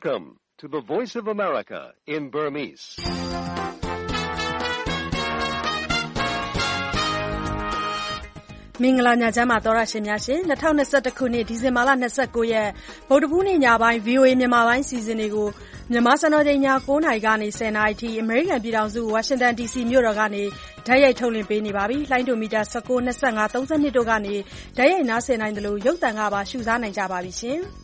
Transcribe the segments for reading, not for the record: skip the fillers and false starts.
Welcome to the Voice of America in Burmese. ။မင်္ဂလာညချမ်းပါသောရရှင်များရှင်2021ခုနှစ်ဒီဇင်ဘာလ29ရက်ဗုဒ္ဓဟူးနေ့ညပိုင်း VOA မြန်မာပိုင်းစီစဉ်တွေကိုမြန်မာစံတော်ချိန်ည9:00နာရီကနေ10:00နာရီထိအမေရိကန်ပြည်ထောင်စုဝါရှင်တန် DC မြို့တော်ကနေဓာတ်ရိုက်ထုတ်လွှင့်ပေးနေပါပြီ။လိုင်းဒိုမီတာ19 25 32တို့ကနေဓာတ်ရိုက်နားဆင်နိုင်တယ်လို့ရုပ်သံကပါရှုစားနိုင်ကြပါပြီရှင်။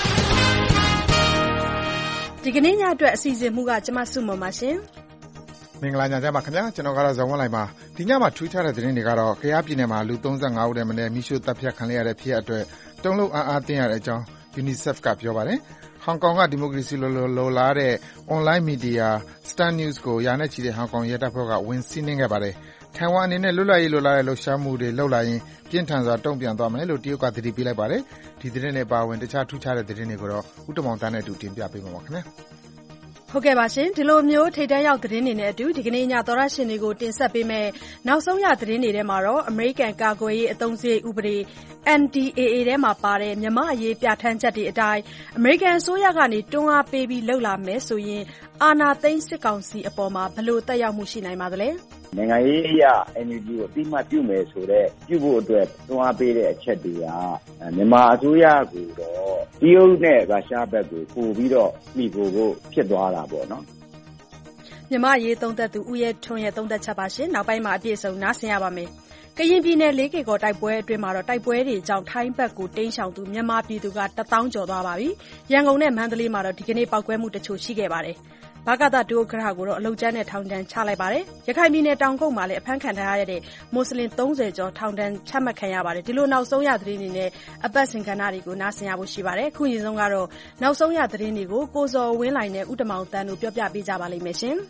ဒီကနေ့ညအတွက်အစီအစဉ်မှုကကျမစုမုံပါရှင်။မင်္ဂလာညချမ်းပါခင်ဗျာကျွန်တော်ကတော့ဇော်ဝင်းလိုက်ပါဒီညမှာထူးခြားတဲ့သတင်းတွေကတော့ကယားပြည်နယ်မှာလူ35ဦးတည်းမင်းမိရှုတပ်ဖြတ်ခံရတဲ့ဖြစ်အတွက်တုံ့လုံအားတင်းရတဲ့အကြောင်း UNICEF ကပြောပါတယ်ဟောင်ကောင်ကဒီမိုကရေစီလိုလားတဲ့ online media Star News ကိုရာနဲ့ချီတဲ့ဟောင်ကောင်ရဲတပ်ဖွဲ့ကဝင်စီးနှင်းခဲ့ပါတယ်ထိုင်ဝမ်အနေနဲ့လွတ်လပ်ရေးလိုလားတဲ့လှုပ်ရှားမှုတွေလှုပ်လာရင်ပြင်းထန်စွာတုံ့ပြန်သွားမယ်လို့တရုတ်ကသတိပေးလိုက်ပါတယ်ဒီသတင်းတွေပါဝင်တခြားထူးခြားတဲ့သတင်းတွေကိုတော့ဦးတမောင်တန်းနဲ့အတူတင်ပြပေးမှာပါခင်ဗျာဟုတ်ကဲ့ပါရှင်ဒီလိုမျိုးထိပ်တန်းရောက်သတင်းတွေနဲ့အတူဒီကနေ့ညသောရရှင်တွေကိုတင်ဆက်ပေးမယ်နောက်ဆုံးရသတင်းတွေထဲမှာတော့ American ကာကွယ်ရေးအသုံးစရိတ်ဥပဒေ NDAA ထဲမှာပါတဲ့မြန်မာအရေးပြဋ္ဌာန်းချက်တွေအတိုင်း American အစိုးရကနေတွန်းအားပေးပြီးလှုပ်လာမယ်ဆိုရင်အာဏာသိမ်းစစ်ကောင်စီအပေါ်မှာဘယ်လိုသက်ရောက်မှုရှိနိုင်ပါသလဲနိုင်ငံရေးအရ NUG ကိုအတိမတ်ပြုမယ်ဆိုတဲ့ပြုဖို့အတွက်တွန်းအားပေးတဲ့အချက်တွေကမြန်မာအစိုးရကိုတော့တရုတ်နဲ့ရုရှားဘက်ကိုပို့ပြီးတော့မိဖို့ဖြစ်သွားတာပေါ့နော်မြန်မာရေးသုံးသက်သူဦးရဲထွန်းရဲ့သုံးသက်ချက်ပါရှင်နောက်ပိုင်းမှာအပြည့်အစုံနားဆင်ရပါမယ်ကရင်ပြည်နယ်လေးကေကော်တိုက်ပွဲအတွင်းမှာတော့တိုက်ပွဲတွေကြောင့်ထိုင်းဘက်ကိုတိမ်းရှောင်သူမြန်မာပြည်သူက1000ကျော်သွားပါပြီရန်ကုန်နဲ့မန္တလေးမှာတော့ဒီကနေ့ပောက်ကွဲမှုတချို့ရှိခဲ့ပါတယ်ဘာကသဒုက္ခရကိုတော့အလုံကျန်းနဲ့ထောင်ဒဏ်ချလိုက်ပါတယ်။ရခိုင်ပြည်နယ်တောင်ကုတ်မှာလည်းအဖမ်းခံထားရတဲ့မွတ်စလင်30ကျော်ထောင်ဒဏ်ချမှတ်ခံရပါတယ်။ဒီလိုနောက်ဆုံးရသတင်းတွေနဲ့အပတ်စဉ်ကဏ္ဍတွေကိုနားဆင်ရဖို့ရှိပါတယ်။အခုရင်ဆုံးကတော့နောက်ဆုံးရသတင်းတွေကိုကိုဇော်ဝင်းလိုင်နဲ့ဦးတမောင်တန်းတို့ပြောပြပေးကြပါလိမ့်မယ်ရှင်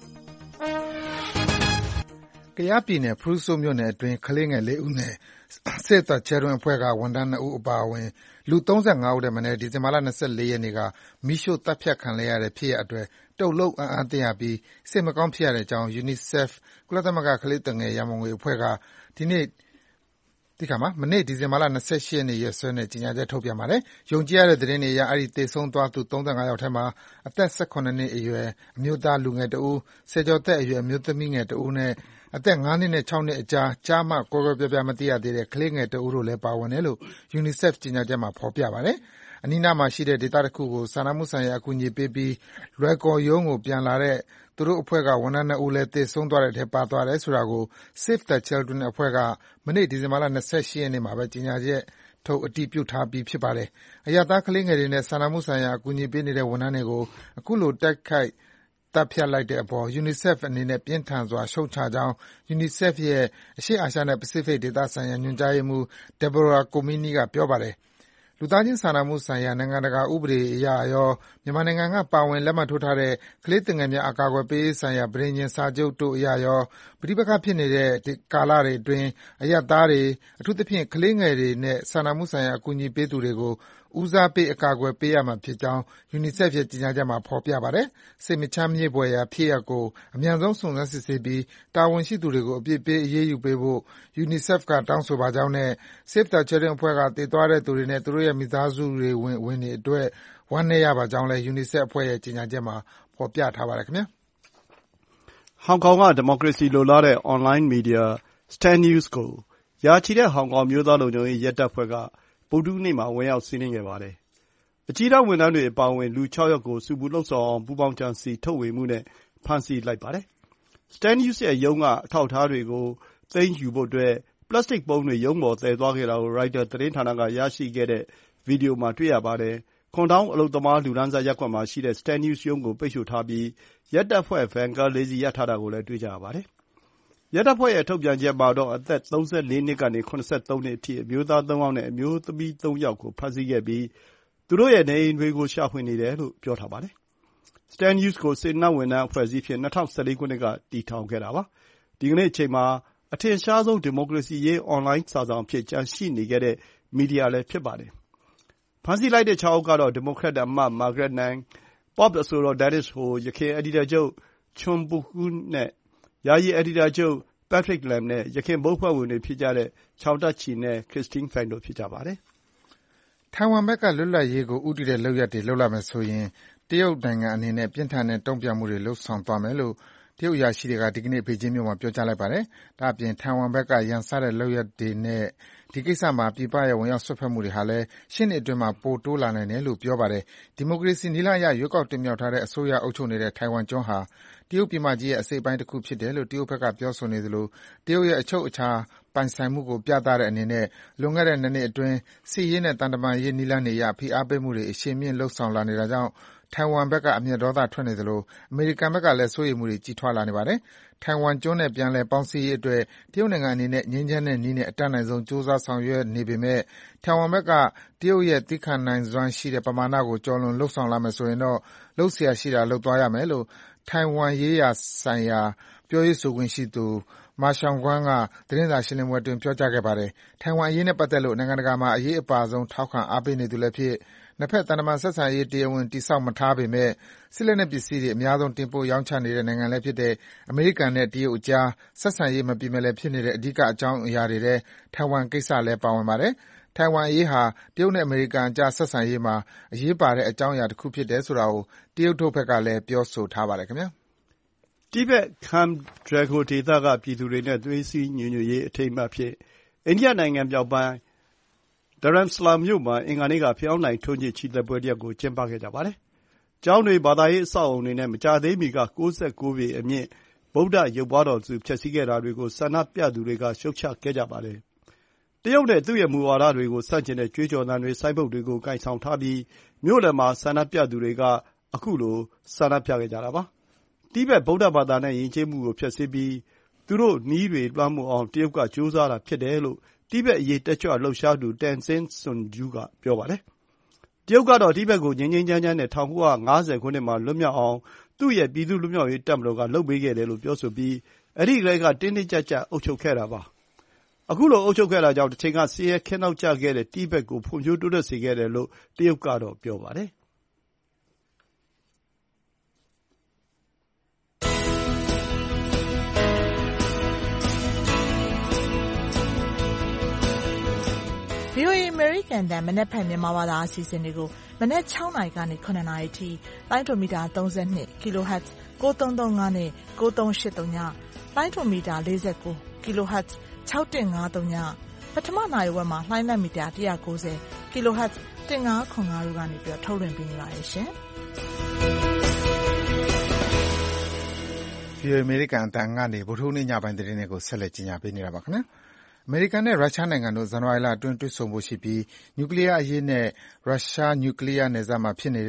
။ကယားပြည်နယ်ဖရူးဆိုမြို့နယ်အတွင်းကလေးငယ်4ဦးနဲ့စစ်တပ်ချဲတွင်အဖွဲ့ကဝန်ထမ်း2ဦးအပါအဝင်လူ35ဦးတည်းမနေ့ဒီဇင်ဘာလ24ရက်နေ့ကမိရှုတပ်ဖြတ်ခံရတဲ့ဖြစ်ရအတွက်တုတ်လုံးအားတင်းရပြီးစိတ်မကောင်းဖြစ်ရတဲ့အကြောင်း UNICEF ကုလသမဂ္ဂကလေးငယ်ရန်ပုံငွေအဖွဲ့ကမနေ့ဒီဇင်ဘာလ28ရက်နေ့ရက်စွဲနဲ့ကြေညာချက်ထုတ်ပြန်ပါတယ်။ယုံကြည်ရတဲ့သတင်းတွေအရအဲဒီသေဆုံးသွားသူ35ယောက်ထဲမှာအသက်18နှစ်အရွယ်အမျိုးသားလူငယ်2ဦး၊10ကျော်သက်အရွယ်အမျိုးသမီးငယ်2ဦးနဲ့အသက်5နှစ်နဲ့6နှစ်အကြားကြားမှကွဲကွဲပြားပြားမသိရသေးတဲ့ကလေးငယ်2ဦးတို့လည်းပါဝင်တယ်လို့ UNICEF ကြေညာချက်မှာဖော်ပြပါတယ်။အနီးနားမှာရှိတဲ့ဒေသတစ်ခုကိုစာနာမှုဆိုင်ရာအကူအညီပေးပြီးလွယ်ကော်ရုံးကိုပြန်လာတဲ့သူတို့အဖွဲ့ကဝန်ထမ်း2ဦးလည်းသေဆုံးသွားတဲ့အထဲပါသွားတယ်ဆိုတာကို Save the Children အဖွဲ့ကမနေ့ဒီဇင်ဘာလ28ရက်နေ့မှာပဲကြေညာချက်ထုတ်အတည်ပြုထားပြီးဖြစ်ပါတယ်။အရပ်သားကလေးငယ်တွေနဲ့စာနာမှုဆိုင်ရာအကူအညီပေးနေတဲ့ဝန်ထမ်းတွေကိုအခုလိုတိုက်ခိုက်တပ်ဖြတ်လိုက်တဲ့အပေါ် UNICEF အနေနဲ့ပြင်းထန်စွာရှုတ်ချကြောင်း UNICEF ရဲ့အရှေ့အာရှနဲ့ပစိဖိတ်ဒေသဆိုင်ရာညွှန်ကြားရေးမှူး Deborah Comini ကပြောပါတယ်။လူသားချင်းစာနာမှုဆိုင်ရာနိုင်ငံတကာဥပဒေအရရောမြန်မာနိုင်ငံကပါဝင်လက်မှတ်ထိုးထားတဲ့ကလေးသူငယ်များအကာအကွယ်ပေးရေးဆိုင်ရာပဋိညာဉ်စာချုပ်တို့အရရောပဋိပက္ခဖြစ်နေတဲ့ကာလတွေအတွင်းအရပ်သားတွေအထူးသဖြင့်ကလေးငယ်တွေနဲ့စာနာမှုဆိုင်ရာအကူအညီပေးသူတွေကိုဦးစားပေးအကာအကွယ်ပေးရမှာဖြစ်ကြောင်း UNICEF ရဲ့ကြေညာချက်မှာဖော်ပြပါတယ်။စိတ်မချမ်းမြေ့ဖွယ်ရာဖြစ်ရပ်ကိုအမြန်ဆုံးစုံစမ်းစစ်ဆေးပြီးတာဝန်ရှိသူတွေကိုအပြစ်ပေးအရေးယူပေးဖို့ UNICEF ကတောင်းဆိုပါကြောင်းနဲ့ Save the Children အဖွဲ့ကသေသွားတဲ့သူတွေနဲ့သူတို့ရဲ့မိသားစုဝင်တွေအတွက်ဝမ်းနည်းရပါကြောင်းလည်း UNICEF အဖွဲ့ရဲ့ကြေညာချက်မှာဖော်ပြထားပါတယ်ခင်ဗျာ။ဟောင်ကောင်ကဒီမိုကရေစီလိုလားတဲ့ online media Star News ကိုရာချီတဲ့ဟောင်ကောင်မျိုးသားလုံခြုံရေးရဲတပ်ဖွဲ့ကဗုဒ္ဓဟူးနေ့မှာဝင်ရောက်စီးနင်းခဲ့ပါတယ်။အကြီးတန်းဝန်ထမ်းတွေအပါအဝင်လူ6ယောက်ကိုဆူပူလှုံ့ဆော်အောင်ပူးပေါင်းကြံစည်ထုတ်ဝေမှုနဲ့ဖမ်းဆီးလိုက်ပါတယ်။ Star News ရဲ့ရုံးကအထောက်အထားတွေကိုသိမ်းယူဖို့အတွက်ပလတ်စတစ်ပုံးတွေရုံးပေါ်သယ်သွားခဲ့တာကို Reuters သတင်းဌာနကရရှိခဲ့တဲ့ဗီဒီယိုမှာတွေ့ရပါတယ်။ခွန်တောင်းအလုပ်သမားလူတန်းစားရပ်ကွက်မှာရှိတဲ့ Star News ရုံးကိုပိတ်ဆို့ထားပြီးရဲတပ်ဖွဲ့ဗန်ကား4စီးရပ်ထားတာကိုလည်းတွေ့ကြရပါတယ်။ရဲတပ်ဖွဲ့ရဲ့ထုတ်ပြန်ချက်မှာတော့အသက်34နှစ်ကနေ73နှစ်အထိအမျိုးသား3ယောက်နဲ့အမျိုးသမီး3ယောက်ကိုဖမ်းဆီးခဲ့ပြီးသူတို့ရဲ့နေအိမ်တွေကိုရှာဖွေနေတယ်လို့ပြောထားပါတယ်။ Star News ကိုစေတနာ့ဝန်ထမ်းအဖွဲ့အစည်းအဖြစ်2014ခုနှစ်ကတည်ထောင်ခဲ့တာပါ။ဒီကနေ့အချိန်မှာအထင်ရှားဆုံးဒီမိုကရေစီရေးအွန်လိုင်းစာစောင်အဖြစ်ကျန်ရှိနေခဲ့တဲ့မီဒီယာလည်းဖြစ်ပါတယ်။ဖမ်းဆီးလိုက်တဲ့6ယောက်ကတော့ဒီမိုကရက်အမတ်မာဂရက်နိုင်၊ Pop အဆိုတော် Dennis Ho ၊ယခင်အယ်ဒီတာချုပ် Chum Puku နဲ့ယာယီအယ်ဒီတာချုပ် Patrick Lam နဲ့ယခင်ဘုတ်အဖွဲ့ဝင်တွေဖြစ်ကြတဲ့ Chow Tat-chi နဲ့ Christine Fang တို့ဖြစ်ကြပါတယ်။ထိုင်ဝမ်ဘက်ကလွတ်လပ်ရေးကိုဦးတည်တဲ့လုပ်ရပ်တွေလုပ်လာမယ်ဆိုရင်တရုတ်နိုင်ငံအနေနဲ့ပြင်းထန်တဲ့တုံ့ပြန်မှုတွေလုပ်ဆောင်သွားမယ်လို့တရုတ်အရာရှိတွေကဒီကနေ့ဘေကျင်းမြို့မှာပြောကြားလိုက်ပါတယ်။ဒါ့အပြင်ထိုင်ဝမ်ဘက်ကရန်စတဲ့လုပ်ရပ်တွေနဲ့ဒီကိစ္စမှာပြည်ပရဲ့ဝင်ရောက်စွက်ဖက်မှုတွေဟာလည်းရှေ့နှစ်အတွင်းမှာပိုတိုးလာနိုင်တယ်လို့ပြောပါတယ်။ဒီမိုကရေစီနည်းလမ်းအရရွေးကောက်တင်မြှောက်ထားတဲ့အစိုးရအုပ်ချုပ်နေတဲ့ထိုင်ဝမ်ကျွန်းဟာတရုတ်ပြည်မကြီးရဲ့အစိတ်အပိုင်းတစ်ခုဖြစ်တယ်လို့တရုတ်ဘက်ကပြောဆိုနေသလိုတရုတ်ရဲ့အချုပ်အခြာပိုင်ဆိုင်မှုကိုပြသတဲ့အနေနဲ့လွန်ခဲ့တဲ့2 နှစ်အတွင်းစစ်ရေးနဲ့သံတမန်ရေးနည်းလမ်းတွေအရဖိအားပေးမှုတွေအရှိန်မြင့်လုပ်ဆောင်လာနေတာကြောင့်ထိုင်ဝမ်ဘက်ကအမျက်ဒေါသထွက်နေသလိုအမေရိကန်ဘက်ကလည်းစိုးရိမ်မှုတွေကြီးထွားလာနေပါတယ်။ထိုင်ဝမ်ကျွန်းနဲ့ပြန်လည်ပေါင်းစည်းရေးအတွက်တရုတ်နိုင်ငံအနေနဲ့ငြိမ်းချမ်းတဲ့နည်းနဲ့အတတ်နိုင်ဆုံးကြိုးစားဆောင်ရွက်နေပေမယ့်ထိုင်ဝမ်ဘက်ကတရုတ်ရဲ့သည်းခံနိုင်စွမ်းရှိတဲ့ပမာဏကိုကျော်လွန်လုပ်ဆောင်လာမယ်ဆိုရင်တော့လုပ်เสียရှိတာလုပ်သွားရမယ်လို့ထိုင်ဝမ်ရေးရာဆိုင်ရာပြောရေးဆိုခွင့်ရှိသူMa Xiaoguang ကသတင်းစာရှင်းလင်းပွဲအတွင်းပြောကြားခဲ့ပါတယ်။ထိုင်ဝမ်အရေးနဲ့ပတ်သက်လို့နိုင်ငံတကာမှာအရေးအပါဆုံးထောက်ခံအားပေးနေသူလည်းဖြစ်နှစ်ဘက်သံတမန်ဆက်ဆံရေးတရားဝင်တည်ဆောက်မထားပေမယ့်စစ်လက်နက်ပစ္စည်းတွေအများဆုံးတင်ပို့ရောင်းချနေတဲ့နိုင်ငံလည်းဖြစ်တဲ့အမေရိကန်နဲ့တရုတ်အကြားဆက်ဆံရေးမပြေမလည်ဖြစ်နေတဲ့အဓိကအကြောင်းအရာတွေထဲထိုင်ဝမ်ကိစ္စလည်းပါဝင်ပါတယ်။ထိုင်ဝမ်အရေးဟာတရုတ်နဲ့အမေရိကန်အကြားဆက်ဆံရေးမှာအရေးပါတဲ့အကြောင်းအရာတစ်ခုဖြစ်တယ်ဆိုတာကိုတရုတ်တို့ဘက်ကလည်းပြောဆိုထားပါတယ်ခင်ဗျာ။တိဘက် Kham Drago ဒေသကပြည်သူတွေနဲ့သွေးစည်းညီညွတ်ရေးအထိမ်းအမှတ်အဖြစ်အိန္ဒိယနိုင်ငံမြောက်ပိုင်းDharamsala မြို့မှာအင်္ဂါနေ့ကဖယောင်းတိုင်ထွန်းညှိချီတက်ပွဲတစ်ရပ်ကိုကျင်းပခဲ့ကြပါတယ်။ကျောင်းတွေ၊ဘာသာရေးအဆောက်အအုံတွေနဲ့မကြာသေးမီက69 ပေအမြင့်ဗုဒ္ဓရုပ်ပွားတော်စုဖျက်ဆီးခဲ့တာတွေကိုဆန္ဒပြသူတွေကရှုတ်ချခဲ့ကြပါတယ်။တရုတ်နဲ့သူ့ရဲ့မူဝါဒတွေကိုဆန့်ကျင်တဲ့ကြွေးကြော်သံတွေ၊ဆိုင်းဘုတ်တွေကိုကိုင်ဆောင်ထားပြီးမြို့လယ်မှာဆန္ဒပြသူတွေကခုလိုဆန္ဒပြခဲ့ကြတာပါ။တိဘက်ဗုဒ္ဓဘာသာနဲ့ယဉ်ကျေးမှုကိုဖျက်ဆီးပြီးသူတို့နည်းတွေလွှမ်းမိုးအောင်တရုတ်ကကြိုးစားတာဖြစ်တယ်လို့တိဘက်အရေးတက်ကြွလှုပ်ရှားသူ Tenzin Sunju ကပြောပါတယ်။တရုတ်ကတော့တိဘက်ကိုငြိမ်းငြိမ်းချမ်းချမ်းနဲ့1950 ခုနှစ်မှာလွတ်မြောက်အောင်သူ့ရဲ့ပြည်သူ့လွတ်မြောက်ရေးတပ်မတော်ကလုပ်ပေးခဲ့တယ်လို့ပြောဆိုပြီးအဲဒီကတည်းကတင်းတင်းကျပ်ကျပ်အုပ်ချုပ်ခဲ့တာပါ။အခုလိုအုပ်ချုပ်ခဲ့တာကြောင့်တချိန်ကဆင်းရဲခင်းနောက်ကျခဲ့တဲ့တိဘက်ကိုဖွံ့ဖြိုးတိုးတက်စေခဲ့တယ်လို့တရုတ်ကတော့ပြောပါတယ်။ VOA အမေရိကန်တန်မနက်ဖြန်မြန်မာဘာသာအစီအစဉ်တွေကိုမနက်6 နာရီကနေ9 နာရီထိလိုင်းဒိုမီတာ32 kHz 9335နဲ့9383ညလိုင်းဒိုမီတာ49 kHz 6153ညပထမနာရီဝက်မှာလိုင်းနက်မီတာ190 kHz 1505တို့ကနေပြီးထုတ်လွှင့်ပေးနေပါတယ်ရှင်။ VOA အမေရိကန်အတန်ကနေဗုဒ္ဓဟူးနေ့ညပိုင်းသတင်းတွေကိုဆက်လက်ကြီးညာပေးနေတာပါခင်ဗျာ။အမေရိကန်နဲ့ရုရှားနိုင်ငံတို့ဇန်နဝါရီလအတွင်းတွေ့ဆုံဖို့ရှိပြီးနျူကလ িয়ার အရေးနဲ့ရုရှားယူကရိန်းနယ်စပ်မှာဖြစ်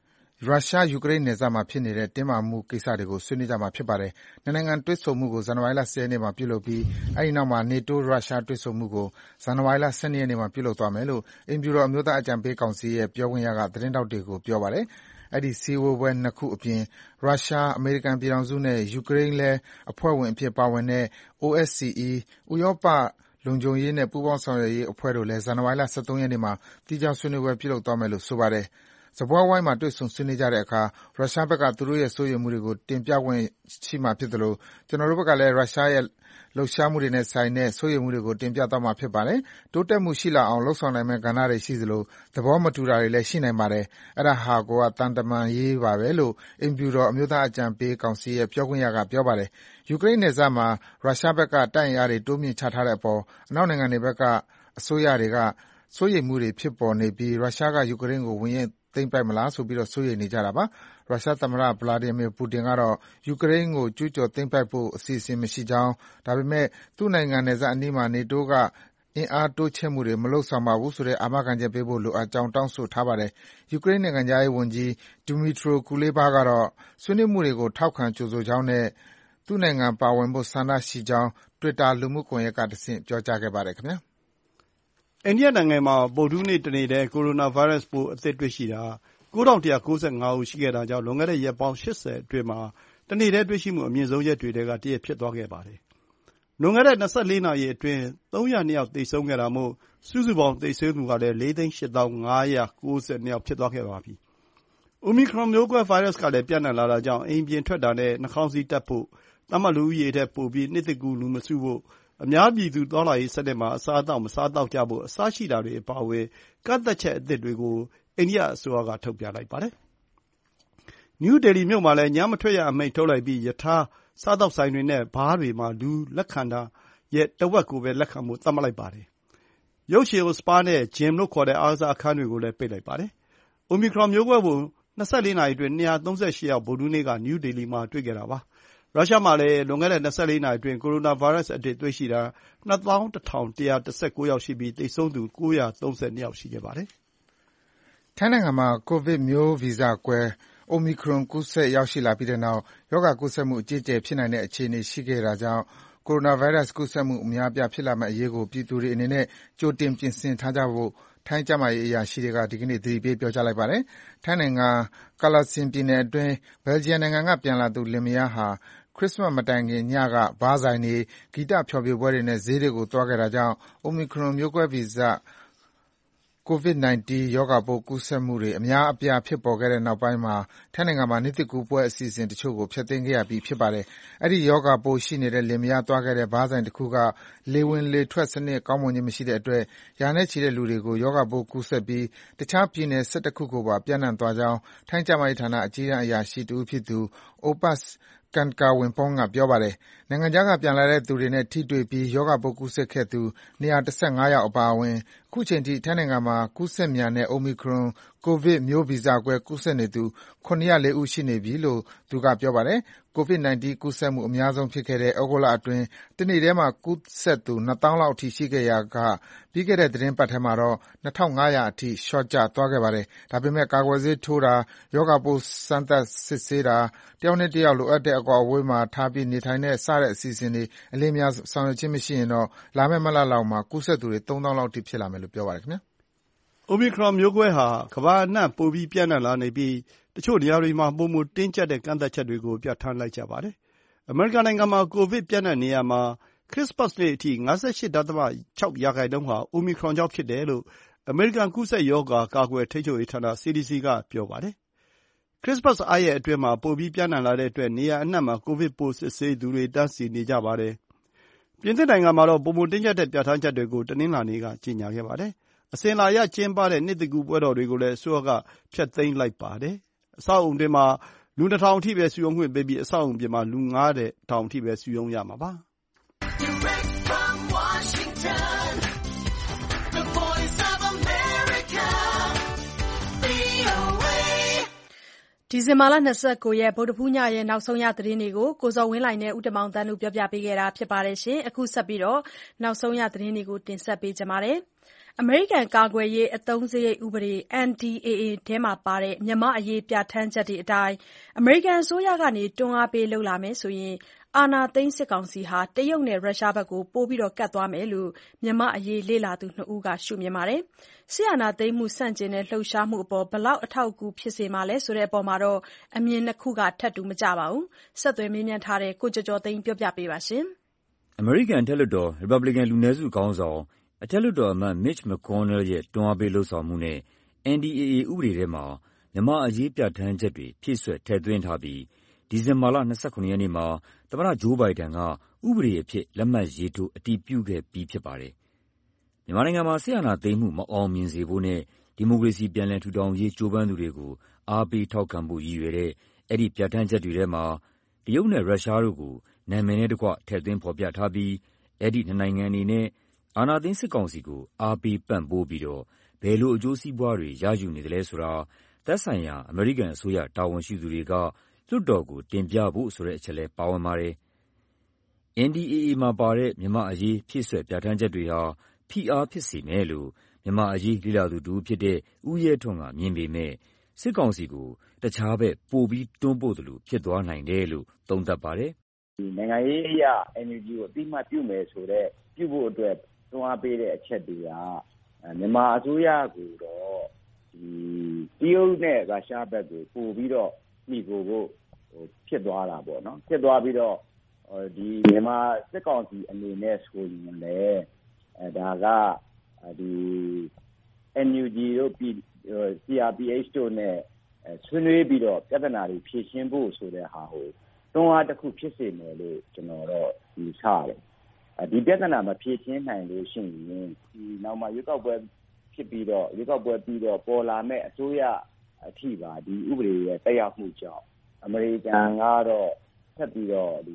နေတဲ့တင်းမာမှုကိစ္စတွေကိုဆွေးနွေးကြမှာဖြစ်ပါတယ်။နှစ်နိုင်ငံတွေ့ဆုံမှုကိုဇန်နဝါရီလ10 ရက်နေ့မှာပြုလုပ်ပြီးအဲဒီနောက်မှာနေတိုးရုရှားတွေ့ဆုံမှုကိုဇန်နဝါရီလ12 ရက်နေ့မှာပြုလုပ်သွားမယ်လို့အိမ်ဖြူတော်အမျိုးသားအကြံပေးကောင်စီရဲ့ပြောခွင့်ရကသတင်းထောက်တွေကိုပြောပါတယ်။အဲဒီစည်းဝေးပွဲ2ခုအပြင်ရုရှား၊အမေရိကန်ပြည်ထောင်စုနဲ့ယူကရိန်းလည်းအဖွဲ့ဝင်အဖြစ်ပါဝင်တဲ့ OSCE ဥရောပလုံခြုံရေးနဲ့ပူးပေါင်းဆောင်ရွက်ရေးအဖွဲ့တို့လည်းဇန်နဝါရီလ13 ရက်နေ့မှာသီးခြားဆွေးနွေးပွဲပြုလုပ်သွားမယ်လို့ဆိုပါတယ်။စားပွဲဝိုင်းမှာတွေ့ဆုံဆွေးနွေးကြတဲ့အခါရုရှားဘက်ကသူတို့ရဲ့စိုးရိမ်မှုတွေကိုတင်ပြခွင့်ရှိမှာဖြစ်သလိုကျနော်တို့ဘက်ကလည်းရုရှားရဲ့လှုပ်ရှားမှုတွေနဲ့ဆိုင်တဲ့စိုးရိမ်မှုတွေကိုတင်ပြသွားမှာဖြစ်ပါတယ်။တိုးတက်မှုရှိလာအောင်လုပ်ဆောင်နိုင်မယ့်ကဏ္ဍတွေရှိသလိုသဘောမတူတာတွေလည်းရှိနိုင်ပါတယ်။အဲဒါဟာကိုကသံတမန်ရေးပါပဲလို့အိမ်ဖြူတော်အမျိုးသားအကြံပေးကောင်စီရဲ့ပြောခွင့်ရကပြောပါတယ်။ယူကရိန်းနယ်စပ်မှာရုရှားဘက်ကတပ်အင်အားတွေတိုးမြှင့်ချထားတဲ့အပေါ်အနောက်နိုင်ငံတွေဘက်ကအစိုးရတွေကစိုးရိမ်မှုတွေဖြစ်ပေါ်နေပြီးရုရှားကယူကရိန်းကိုဝင်ရောက်သိမ်းပိုက်မလားဆိုပြီးစိုးရိမ်နေကြတာပါ။ရုရှားသမ္မတ Vladimir Putin ကတော့ယူကရိန်းကိုကျူးကျော်သိမ်းပိုက်ဖို့အစီအစဉ်မရှိကြောင်းဒါပေမဲ့သူ့နိုင်ငံနယ်စပ်အနီးမှာနေတိုးကအင်အားတိုးချဲ့မှုတွေမလုပ်ဆောင်ပါဘူးဆိုတဲ့အာမခံချက်ပေးဖို့လိုအပ်ကြောင်းတောင်းဆိုထားပါတယ်။ယူကရိန်းနိုင်ငံခြားရေးဝန်ကြီး Dmytro Kuleba ကတော့ဆွေးနွေးမှုတွေကိုထောက်ခံကြိုဆိုကြောင်းနဲ့သူ့နိုင်ငံပါဝင်ဖို့ဆန္ဒရှိကြောင်း Twitter လူမှုကွန်ရက်ကတဆင့်ပြောကြားခဲ့ပါတယ်ခင်ဗျာ။အိန္ဒိယနိုင်ငံမှာဗုဒ္ဓဟူးနေ့တနေ့တည်းကိုရိုနာဗိုင်းရပ်စ်ပိုးအသစ်တွေ့ရှိတာ9195 ဦးရှိခဲ့တာကြောင့်လွန်ခဲ့တဲ့ရက်ပေါင်း80အတွင်းမှာတနေ့တည်းတွေ့ရှိမှုအမြင့်ဆုံးရက်တွေထဲကတစ်ရက်ဖြစ်သွားခဲ့ပါတယ်။လွန်ခဲ့တဲ့24နာရီအတွင်း302ယောက်သေဆုံးခဲ့တာမို့စုစုပေါင်းသေဆုံးသူကလည်း 4,85,992 ယောက်ဖြစ်သွားခဲ့ပါပြီ။ Omicron မျိုးကွဲဗိုင်းရပ်စ်ကလည်းပြန့်နှံ့လာတာကြောင့်အိမ်ပြင်ထွက်တာနဲ့နှာခေါင်းစည်းတပ်ဖို့သတ်မှတ်လူဦးရေထက်ပိုပြီးနှစ်သစ်ကူးလူမစုဖို့အများပြည်သူသွားလာရေးစနစ်မှာအစားအသောက်မစားသောက်ကြဖို့အစရှိတာတွေအပါအဝင်ကန့်သတ်ချက်အသစ်တွေကိုအိန္ဒိယအစိုးရကထုတ်ပြန်လိုက်ပါတယ်နယူးဒေလီမြို့မှာလည်းညမထွက်ရအမိန့်ထုတ်လိုက်ပြီးရထားစားသောက်ဆိုင်တွေနဲ့ဘားတွေမှာလူလက်ခံတာရဲ့တဝက်ကိုပဲလက်ခံဖို့သတ်မှတ်လိုက်ပါတယ်။ရုပ်ရှင်စပါးနဲ့ဂျင်လို့ခေါ်တဲ့အားကစားအခန်းတွေကိုလည်းပိတ်လိုက်ပါတယ်။ အိုမီခရွန်မျိုးကွဲကို24 နာရီအတွင်း238 ယောက်ဗုဒ္ဓဟူးနေ့ကနယူးဒေလီမှာတွေ့ခဲ့တာပါ။ရုရှားမှာလည်းလွန်ခဲ့တဲ့24 နာရီအတွင်းကိုရိုနာဗိုင်းရပ်စ်အသစ်တွေ့ရှိတာ 21,119 ယောက်ရှိပြီးသေဆုံးသူ932 ယောက်ရှိခဲ့ပါတယ်။ထိုင်းနိုင်ငံမှာကိုဗစ်မျိုးဗီဇကွဲအိုမီခရွန်ကူးစက်ရောက်ရှိလာပြီးတဲ့နောက်ရောဂါကူးစက်မှုအကြီးအကျယ်ဖြစ်နိုင်တဲ့အခြေအနေရှိခဲ့တာကြောင့်ကိုရိုနာဗိုင်းရပ်စ်ကူးစက်မှုအများအပြားဖြစ်လာမယ့်အရေးကိုပြည်သူတွေအနေနဲ့ကြိုတင်ပြင်ဆင်ထားကြဖို့ထိုင်းကျန်းမာရေးအရာရှိတွေကဒီကနေ့သတိပေးပြောကြားလိုက်ပါတယ်။ထိုင်းနိုင်ငံကာလာဆင်ပြည်နယ်အတွင်းဘယ်လ်ဂျီယံနိုင်ငံကပြန်လာသူလင်မယားဟာခရစ္စမတ်မတိုင်ခင်ညကဘားဆိုင်တွေ၊ဂီတဖျော်ဖြေပွဲတွေနဲ့ဈေးတွေကိုသွားခဲ့တာကြောင့်အိုမီခရွန်မျိုးကွဲဗီဇ COVID-19 ရောဂါပိုးကူးစက်မှုတွေအများအပြားဖြစ်ပေါ်ခဲ့တဲ့နောက်ပိုင်းမှာထိုင်းနိုင်ငံမှာနှစ်သစ်ကူးပွဲအစီအစဉ်တချို့ကိုဖျက်သိမ်းခဲ့ရပြီးဖြစ်ပါတယ်။အဲဒီရောဂါပိုးရှိနေတဲ့လင်မယားသွားခဲ့တဲ့ဘားဆိုင်တခုကလေဝင်လေထွက်စနစ်ကောင်းမွန်ခြင်းမရှိတဲ့အတွက်ရာနဲ့ချီတဲ့လူတွေကိုရောဂါပိုးကူးစက်ပြီးတခြားပြည်နယ်11ခုကိုပါပျံ့နှံ့သွားကြောင်းထိုင်းကျန်းမာရေးဌာနအကြီးတန်းအရာရှိတဦးဖြစ်သူ Opas Kankawinpong ကပြောပါတယ်။နိုင်ငံခြားကပြန်လာတဲ့သူတွေနဲ့ထိတွေ့ပြီးရောဂါပိုးကူးစက်ခဲ့သူ215ယောက်အပါအဝင်အခုချိန်ထိထိုင်းနိုင်ငံမှာကူးစက်မြန်တဲ့အိုမီခရွန်ကိုဗစ်မျိုးဗီဇကွဲကူးစက်နေသူ704ဦးရှိနေပြီလို့သူကပြောပါတယ်။ COVID-19 ကူးစက်မှုအများဆုံးဖြစ်ခဲ့တဲ့ဩဂုတ်လအတွင်းတနေ့ထဲမှာကူးစက်သူ2000 လောက်အထိရှိခဲ့ရာကပြီးခဲ့တဲ့သီတင်းပတ်ထဲမှာတော့2500အထိလျော့ကျသွားခဲ့ပါတယ်။ဒါပေမဲ့ကာကွယ်ဆေးထိုးတာ၊ရောဂါပိုးစမ်းသပ်စစ်ဆေးတာ၊တယောက်နဲ့တယောက်လိုအပ်တဲ့အကွာအဝေးမှာထားပြီးနေထိုင်တဲ့စတဲ့အစီအစဉ်တွေအလျင်အမြန်ဆောင်ရွက်ခြင်းမရှိရင်တော့လာမယ့်မတ်လလောက်မှာကူးစက်သူတွေ3000လောက်အထိဖြစ်လာမယ်လို့ပြောပါတယ်ခင်ဗျာ။အိုမီခရွန်မျိုးကွဲဟာကမ္ဘာအနှံ့ပိုပြီးပျံ့နှံ့လာနေပြီးတချို့နေရာတွေမှာပိုမိုတင်းကျပ်တဲ့ကန့်သတ်ချက်တွေကိုပြဌာန်းလိုက်ကြပါတယ်။အမေရိကန်နိုင်ငံမှာကိုဗစ်ပျံ့နှံ့နေရာမှာခရစ္စမတ်နေ့အထိ 58.6 ရာခိုင်နှုန်းဟာအိုမီခရွန်ကြောင့်ဖြစ်တယ်လို့အမေရိကန်ကူးစက်ရောဂါကာကွယ်ထိန်းချုပ်ရေးဌာန CDC ကပြောပါတယ်။ခရစ္စမတ်အားရက်အတွင်းမှာပိုပြီးပျံ့နှံ့လာတဲ့အတွက်နေရာအနှံ့မှာကိုဗစ်ပိုးစစ်ဆေးသူတွေတန်းစီနေကြပါတယ်။ပြင်သစ်နိုင်ငံမှာတော့ပိုမိုတင်းကျပ်တဲ့ပြဌာန်းချက်တွေကိုတနင်္လာနေ့ကကြေညာခဲ့ပါတယ်။အစဉ်အလာအရကျင်းပတဲ့နှစ်သစ်ကူးပွဲတော်တွေကိုလည်းအစိုးရကဖျက်သိမ်းလိုက်ပါတယ်။အဆောက်အဦတွင်းမှာလူ 2000 အထိပဲစုရုံးခွင့်ပေးပြီးအဆောက်အဦပြင်မှာလူ 5000 အထိပဲစုရုံးရမှာပါဒီဇင်ဘာလ29ရက်ဗုဒ္ဓဟူးညရဲ့နောက်ဆုံးရသတင်းတွေကိုကိုဇော်ဝင်းလှိုင်နဲ့ဦးတင်မောင်သန်းတို့ပြောပြပေးခဲ့တာဖြစ်ပါတယ်။အခုဆက်ပြီးနောက်ဆုံးရသတင်းတွေကိုတင်ဆက်ပေးကြပါမယ်။အမေရိကန်ကာကွယ်ရေးအသုံးစရိတ်ဥပဒေ NDAA ထဲမှာပါတဲ့မြန်မာ့အရေးပြဌာန်းချက်တွေအတိုင်းအမေရိကန်အစိုးရကတွန်းအားပေးလုပ်လာမယ်ဆိုရင်အာဏာသိမ်းစစ်ကောင်စီဟာတရုတ်နဲ့ရုရှားဘက်ကိုပိုပြီးကပ်သွားမယ်လို့မြန်မာ့အရေးလေ့လာသူ2ဦးကရှုမြင်ပါတယ်။စစ်အာဏာသိမ်းမှုဆန့်ကျင်တဲ့လှုပ်ရှားမှုအပေါ်ဘယ်လောက်အထောက်အကူဖြစ်စေမှာလဲဆိုတဲ့အပေါ်အမြင်2ခုကထပ်တူမကျပါဘူး။ဆက်သွယ်မေးမြန်းထားတဲ့ကိုကျော်ကျော်သိန်းပြောပြပေးပါမယ်။အမေရိကန်အထက်လွှတ်တော်ရီပတ်ဘလီကန်လူနည်းစုခေါင်းဆောင်အထက်လွှတ်တော်အမတ် Mitch McConnell ရဲ့တွန်းအားပေးလုပ်ဆောင်မှုနဲ့ NDAA ဥပဒေထဲမှာမြန်မာ့အရေးပြဌာန်းချက်တွေဖြည့်စွက်ထည့်သွင်းထားပြီးဒီဇင်ဘာလ29ရက်နေ့မှာသမ္မတဂျိုးဘိုင်ဒန်ကဥပဒေအဖြစ်လက်မှတ်ရေးထိုးအတည်ပြုခဲ့ပြီးဖြစ်ပါတယ်။မြန်မာနိုင်ငံမှာစစ်အာဏာသိမ်းမှုမအောင်မြင်စေဖို့နဲ့ဒီမိုကရေစီပြန်လည်ထူထောင်ရေးကြိုးပမ်းသူတွေကိုအားပေးထောက်ခံဖို့ရည်ရွယ်တဲ့အဲဒီပြဌာန်းချက်တွေထဲမှာတရုတ်နဲ့ရုရှားတို့ကိုနာမည်နဲ့တကွထည့်သွင်းဖော်ပြထားပြီးအဲဒီနှစ်နိုင်ငံအနေနဲ့အာဏာသိမ်းစစ်ကောင်စီကိုအားပေးပံ့ပိုးပြီးတော့ဘယ်လိုအကျိုးစီးပွားတွေရယူနေသလဲဆိုတာသက်ဆိုင်ရာအမေရိကန်အစိုးရတာဝန်ရှိသူတွေကလွှတ်တော်ကိုတင်ပြဖို့ဆိုတဲ့အချက်လည်းပါဝင်ပါတယ်။ NDAA မှာပါတဲ့မြန်မာ့အရေးဖြည့်စွက်ပြဌာန်းချက်တွေဟာဖိအားဖြစ်စေမယ်လို့မြန်မာ့အရေးလေ့လာသူတဦးဖြစ်တဲ့ဦးရဲထွန်းကမြင်ပေမယ့်စစ်ကောင်စီကိုတခြားဘက်ပိုပြီးတွန်းပို့သလိုဖြစ်သွားနိုင်တယ်လို့သုံးသပ်ပါတယ်။နိုင်ငံရေးအရ NUG ကိုအတိအမှတ်ပြုမယ်ဆိုတဲ့ပြုဖို့အတွက်တွန်းအားပေးတဲ့အချက်တွေကမြန်မာအစိုးရကိုတော့တရုတ်နဲ့ရုရှားဘက်ကိုပို့ပြီးတော့နှိကိုဖို့ဖြစ်သွားတာပေါ့နော်ဖြစ်သွားပြီးတော့ဒီမြန်မာစစ်ကောင်စီအနေနဲ့ဆိုရင်လည်းဒါကဒီ NUG တို့ CRPH တို့နဲ့ဆွေးနွေးပြီးတော့ပြဿနာတွေဖြေရှင်းဖို့ဆိုတဲ့ဟာကိုတွန်းအားတစ်ခုဖြစ်စေမယ်လို့ကျွန်တော်တော့ယူဆတယ်ဒီပြဿနာမဖြေရှင်းနိုင်လို့ရှိရင်ဒီနောက်မှာရွေးကောက်ပွဲဖြစ်ပြီးတော့ရွေးကောက်ပွဲပြီးတော့ပေါ်လာမဲ့အစိုးရအထိပါဒီဥပဒေရဲ့တက်ရောက်မှုကြောင့်အမေရိကန်ကတော့ဆက်ပြီးတော့ဒီ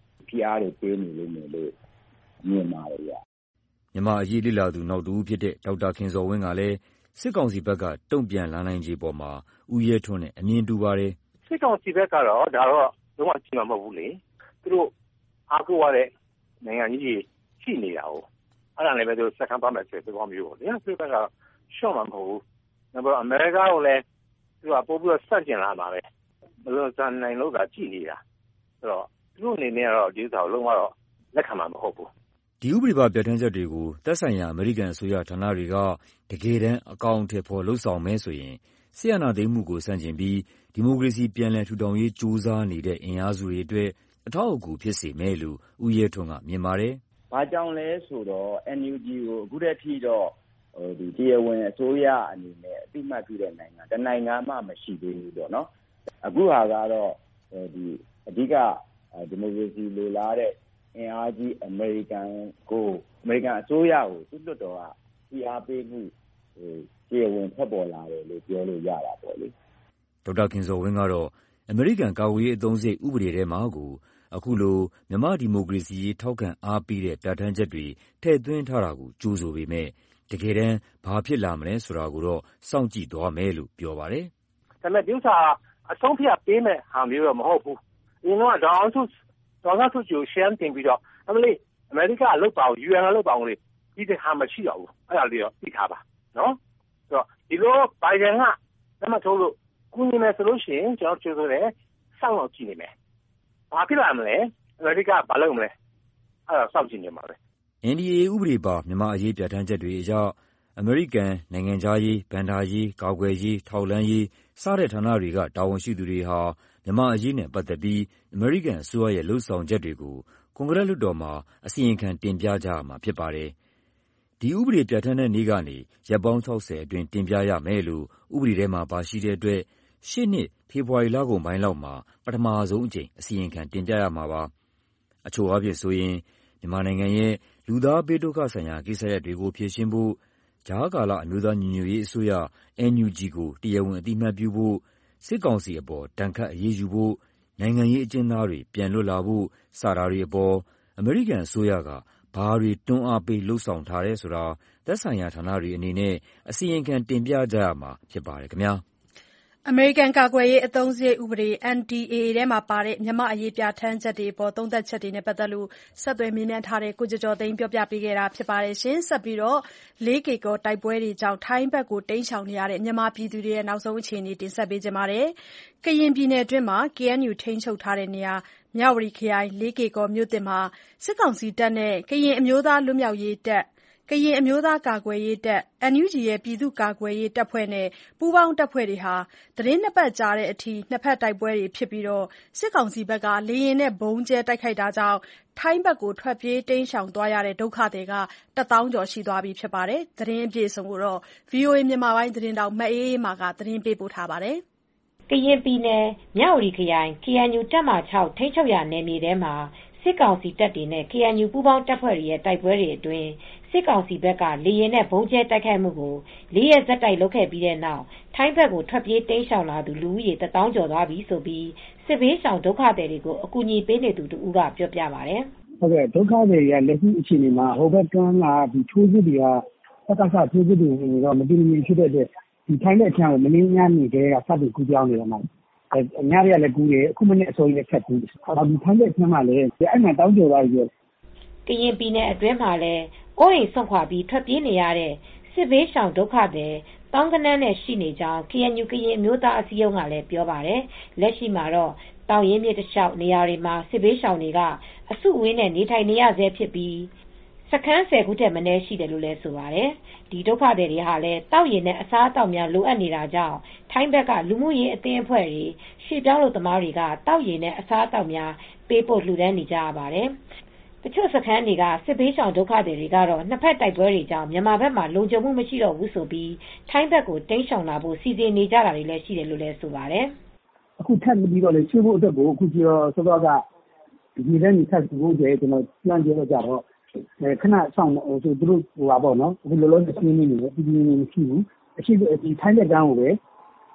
PR တွေပေးနေလို့မြင်ပါတယ်ဗျ။မြန်မာအရေးလေ့လာသူနောက်တဦးဖြစ်တဲ့ဒေါက်တာခင်ဇော်ဝင်းကလည်းစစ်ကောင်စီဘက်ကတုံ့ပြန်လာနိုင်ခြေပေါ်မှာဦးရဲထွန်းနဲ့အမြင်တူပါတယ်။စစ်ကောင်စီဘက်ကတော့ဒါတော့လုံးဝကြည့်မှာမဟုတ်ဘူးလေ။သူတို့အားကိုးရတဲ့နိုင်ငံကြီးရှိနေတာ哦အဲ့ဒါလည်းပဲသူစက္ကန့်ပါမယ်ဆိုတဲ့သဘောမျိုးပေါ့လေ။သူဘက်ကရှော့မှာမဟုတ်ဘူး။နောက်ပြီးအမေရိကကိုလည်းသူကပို့ပြီးတော့စတင်လာမှာပဲ။ဘယ်လိုစံနိုင်လို့ကကြည့်နေတာ။ဆိုတော့သူတို့အနေနဲ့ကတော့ဒီဥစ္စာကိုလုံးဝတော့လက်ခံမှာမဟုတ်ဘူး။ဒီဥပဒေပါပြဋ္ဌာန်းချက်တွေကိုသက်ဆိုင်ရာအမေရိကန်အစိုးရဌာနတွေကတကယ်တမ်းအကောင်အထည်ဖော်လုပ်ဆောင်မယ်ဆိုရင်စစ်အာဏာသိမ်းမှုကိုဆန့်ကျင်ပြီးဒီမိုကရေစီပြန်လည်ထူထောင်ရေးကြိုးစားနေတဲ့အင်အားစုတွေအတွက်အထောက်အကူဖြစ်စေမယ်လို့ဦးရဲထွန်းကမြင်ပါတယ်။ဘာကြောင့်လဲဆိုတော့ NUG ကိုအခုတည်းထိတော့ဒီတရားဝင်အစိုးရအနေနဲ့အတိမတ်ပြုတဲ့နိုင်ငံတနိုင်ငံမှမရှိသေးဘူးပေါ့နော်။အခုဟာကတော့ဒီအဓိကဒီမိုကရေစီလိုလားတဲ့အင်အားကြီးအမေရိကန်အစိုးရကိုသူ့လွှတ်တော်ကဖိအားပေးမှုတရားဝင်ဖက်ပေါ်လာတယ်လို့ပြောလို့ရတာပေါ့လေဒေါက်တာခင်ဇော်ဝင်းကတော့အမေရိကန်ကာကွယ်ရေးအသုံးစရိတ်ဥပဒေထဲမှာကိုအခုလိုမြန်မာဒီမိုကရေစီရေးထောက်ခံအားပေးတဲ့ပြဋ္ဌာန်းချက်တွေထည့်သွင်းထားတာကိုကြိုဆိုပေမဲ့တကယ်တမ်းဘာဖြစ်လာမလဲဆိုတာကိုတော့စောင့်ကြည့်သွားမယ်လို့ပြောပါတယ်။ဒါပေမဲ့ဒီဥစ္စာအဆုံးဖြတ်ပေးမဲ့ဟာမျိုးတော့မဟုတ်ဘူး။ဒီတော့ဒေါအောင်စုကြိုရှမ်းတင်ပြီးတော့အမေရိကလုတ်ပါအောင် UN လုတ်ပါအောင်လေဒီတခါမရှိတော့ဘူး။အဲ့ဒါလေးတော့သိထားပါနော်။ဆိုတော့ဒီလိုဘိုင်ဒန်ကလက်မှတ်ထိုးလို့ကူညီမယ်ဆိုလို့ရှိရင်ကျွန်တော်ကြိုးဆိုတယ်စောင့်အောင်ကြည့်နေမယ်။ဘာဖြစ်လာမလဲအမေရိကဘာလုပ်မလဲအဲ့ဒါစောင့်ကြည့်နေမှာပဲ။ NDAA ဥပဒေပါမြန်မာအရေးပြဋ္ဌာန်းချက်တွေအရအမေရိကန်နိုင်ငံခြားရေးဗန္ဒာရေးကာကွယ်ရေးထောက်လှမ်းရေးစတဲ့ဌာနတွေကတာဝန်ရှိသူတွေဟာမြန်မာအရေးနဲ့ပတ်သက်ပြီးအမေရိကန်အစိုးရရဲ့လှုပ်ဆောင်ချက်တွေကိုကွန်ဂရက်လွှတ်တော်မှာအစီရင်ခံတင်ပြကြရမှာဖြစ်ပါတယ်။ဒီဥပဒေပြဋ္ဌာန်းတဲ့နေ့ကနေရက်ပေါင်း60အတွင်းတင်ပြရမယ်လို့ဥပဒေထဲမှာပါရှိတဲ့အတွက်ရှေ့နှစ်ဖေဖော်ဝါရီလကုန်ပိုင်းလောက်မှာပထမဆုံးအကြိမ်အစီရင်ခံတင်ပြရမှာပါ။အချို့အားဖြင့်ဆိုရင်မြန်မာနိုင်ငံရဲ့လူသားဘေးဒုက္ခဆိုင်ရာကိစ္စရပ်တွေကိုဖြေရှင်းဖို့ကြားကာလအမျိုးသားညီညွတ်ရေးအစိုးရ NUG ကိုတရားဝင်အသိအမှတ်ပြုဖို့စစ်ကောင်စီအပေါ်ဒဏ်ခတ်အရေးယူဖို့နိုင်ငံရေးအကျဉ်းသားတွေပြန်လွတ်လာဖို့စတာတွေအပေါ်အမေရိကန်အစိုးရကဘာတွေတွန်းအားပေးလှုံ့ဆော်ထားတယ်ဆိုတာသက်ဆိုင်ရာဌာနတွေအနေနဲ့အစီရင်ခံတင်ပြကြရမှာဖြစ်ပါတယ်ခင်ဗျာ။အမေရိကန်ကာကွယ်ရေးအသုံးစရိတ်ဥပဒေ NDAA ထဲမှာပါတဲ့မြန်မာ့အရေးပြဋ္ဌာန်းချက်တွေအပေါ်သုံးသပ်ချက်တွေနဲ့ပတ်သက်လို့ဆက်သွယ်မေးမြန်းထားတဲ့ကိုကျော်သိန်းပြောပြပေးခဲ့တာပါ။ဆက်ပြီး4K ကောတိုက်ပွဲတွေကြောင့်ထိုင်းဘက်ကိုတိမ်းရှောင်နေရတဲ့မြန်မာပြည်သူတွေရဲ့နောက်ဆုံးအခြေအနေတင်ဆက်ပေးပါမယ်။ကရင်ပြည်နယ်အတွင်းမှာ KNU ထိန်းချုပ်ထားတဲ့နေရာမြဝတီခရိုင် 4K ကောမြို့သစ်မှာစစ်ကောင်စီတပ်နဲ့ကရင်အမျိုးသားလွတ်မြောက်ရေးတပ်ကရင်အမျိုးသားကာကွယ်ရေးတပ် NUG ရဲ့ပြည်သူ့ကာကွယ်ရေးတပ်ဖွဲ့နဲ့ပူးပေါင်းတပ်ဖွဲ့တွေဟာသီတင်း2ပတ်ကြာတဲ့အထိနှစ်ဖက်တိုက်ပွဲတွေဖြစ်ပြီးစစ်ကောင်စီဘက်ကလေယာဉ်နဲ့ဗုံးကြဲတိုက်ခိုက်တာကြောင့်ထိုင်းဘက်ကိုထွက်ပြေးတိမ်းရှောင်သွားရတဲ့ဒုက္ခသည် 10,000 ကျော်ရှိသွားပြီဖြစ်ပါတယ်။သတင်းအပြည့်အစုံကို VOA မြန်မာပိုင်းသတင်းတောက်မအေးအေးမာကသတင်းပေးပို့ထားပါတယ်။ကရင်ပြည်နယ်မြဝတီခရိုင် KNU တပ်မ6ထိန်းချုပ်ရာနယ်မြေထဲမှာစစ်ကောင်စီတပ်တွေနဲ့ KNU ပူးပေါင်းတပ်ဖွဲ့တွေရဲ့တိုက်ပွဲတွေအတွင်းစစ်ကောင်စီဘက်ကလေယာဉ်နဲ့ဗုံးကျဲတိုက်ခိုက်မှုကို4ရက်ဆက်တိုက်လုပ်ခဲ့ပြီးတဲ့နောက်ထိုင်းဘက်ကိုထွက်ပြေးတိမ်းရှောင်လာသူလူဦးရေ 10,000 ကျော်သွားပြီဆိုပြီးစစ်ဘေးရှောင်ဒုက္ခသည်တွေကိုအကူအညီပေးနေသူတူဦးကပြောပြပါတယ်။ဟုတ်ကဲ့ဒုက္ခသည်တွေကလက်ရှိအခြေအနေမှာဟိုဘက်ကမ်းကဒီထိုးစစ်တွေကစက္ကစထိုးစစ်တွေတော့မတည်မငြိမ်ဖြစ်တဲ့အတွက်ဒီထိုင်းတဲ့အချမ်းကိုမင်းများနေတဲ့ကစတင်ကူးပြောင်းနေတယ်မှာညရလည်းကူးတယ်အခုမနေ့အစောကြီးလည်းဆက်ကူးတယ်။ဒီထိုင်းတဲ့အချမ်းမှာလည်းအဲ့မှာတောင်းကျော်သွားပြီကရင်ပြည်နယ်အတွင်းမှာလည်းကိုယ်အိမ်ဆွန့်ခွာပြီးထွက်ပြေးနေရတဲ့စစ်ဘေးရှောင်ဒုက္ခသည်တောင်းကနန်းနဲ့ရှိနေကြောင်း KNU ကရင်အမျိုးသားအစည်းအရုံးကလည်းပြောပါတယ်။လက်ရှိမှာတော့တောင်ရင်းမြစ်တစ်လျှောက်နေရာတွေမှာစစ်ဘေးရှောင်တွေကအစုအဝေးနဲ့နေထိုင်နေရဆဲဖြစ်ပြီးစခန်း10ခုထက်မနည်းရှိတယ်လို့လည်းဆိုပါတယ်။ဒီဒုက္ခသည်တွေဟာလည်းတောက်ရည်နဲ့အစားအသောက်များလိုအပ်နေတာကြောင့်ထိုင်းဘက်ကလူမှုရေးအသင်းအဖွဲ့တွေရှေ့ပြောင်းလို့သမားတွေကတောက်ရည်နဲ့အစားအသောက်များပေးပို့လှူဒါန်းနေကြရပါတယ်။တချို့စခန်းတွေကစစ်ဘေးရှောင်ဒုက္ခသည်တွေကတော့နှစ်ဖက်တိုက်ပွဲတွေကြောင့်မြန်မာဘက်မှာလုံခြုံမှုမရှိတော့ဘူးဆိုပြီးထိုင်းဘက်ကိုတိမ်းရှောင်လာဖို့စီစဉ်နေကြတာတွေလည်းရှိတယ်လို့လည်းဆိုပါတယ်။အခုထပ်ပြီးတော့လေရှိဖို့အတွက်ကိုအခုပြောစောစောကဒီနေ့နေဆက်ဖို့ကြဲကျွန်တော်ပြန်ပြောကြတော့ခဏဆောင်ဆိုသူတို့ဟိုပါပေါ့နော်အခုလောလောဆယ်ရှင်းနေတယ်ပြည်မရှိဘူးအရှိဒီထိုင်းတဲ့ကန်းကိုပဲ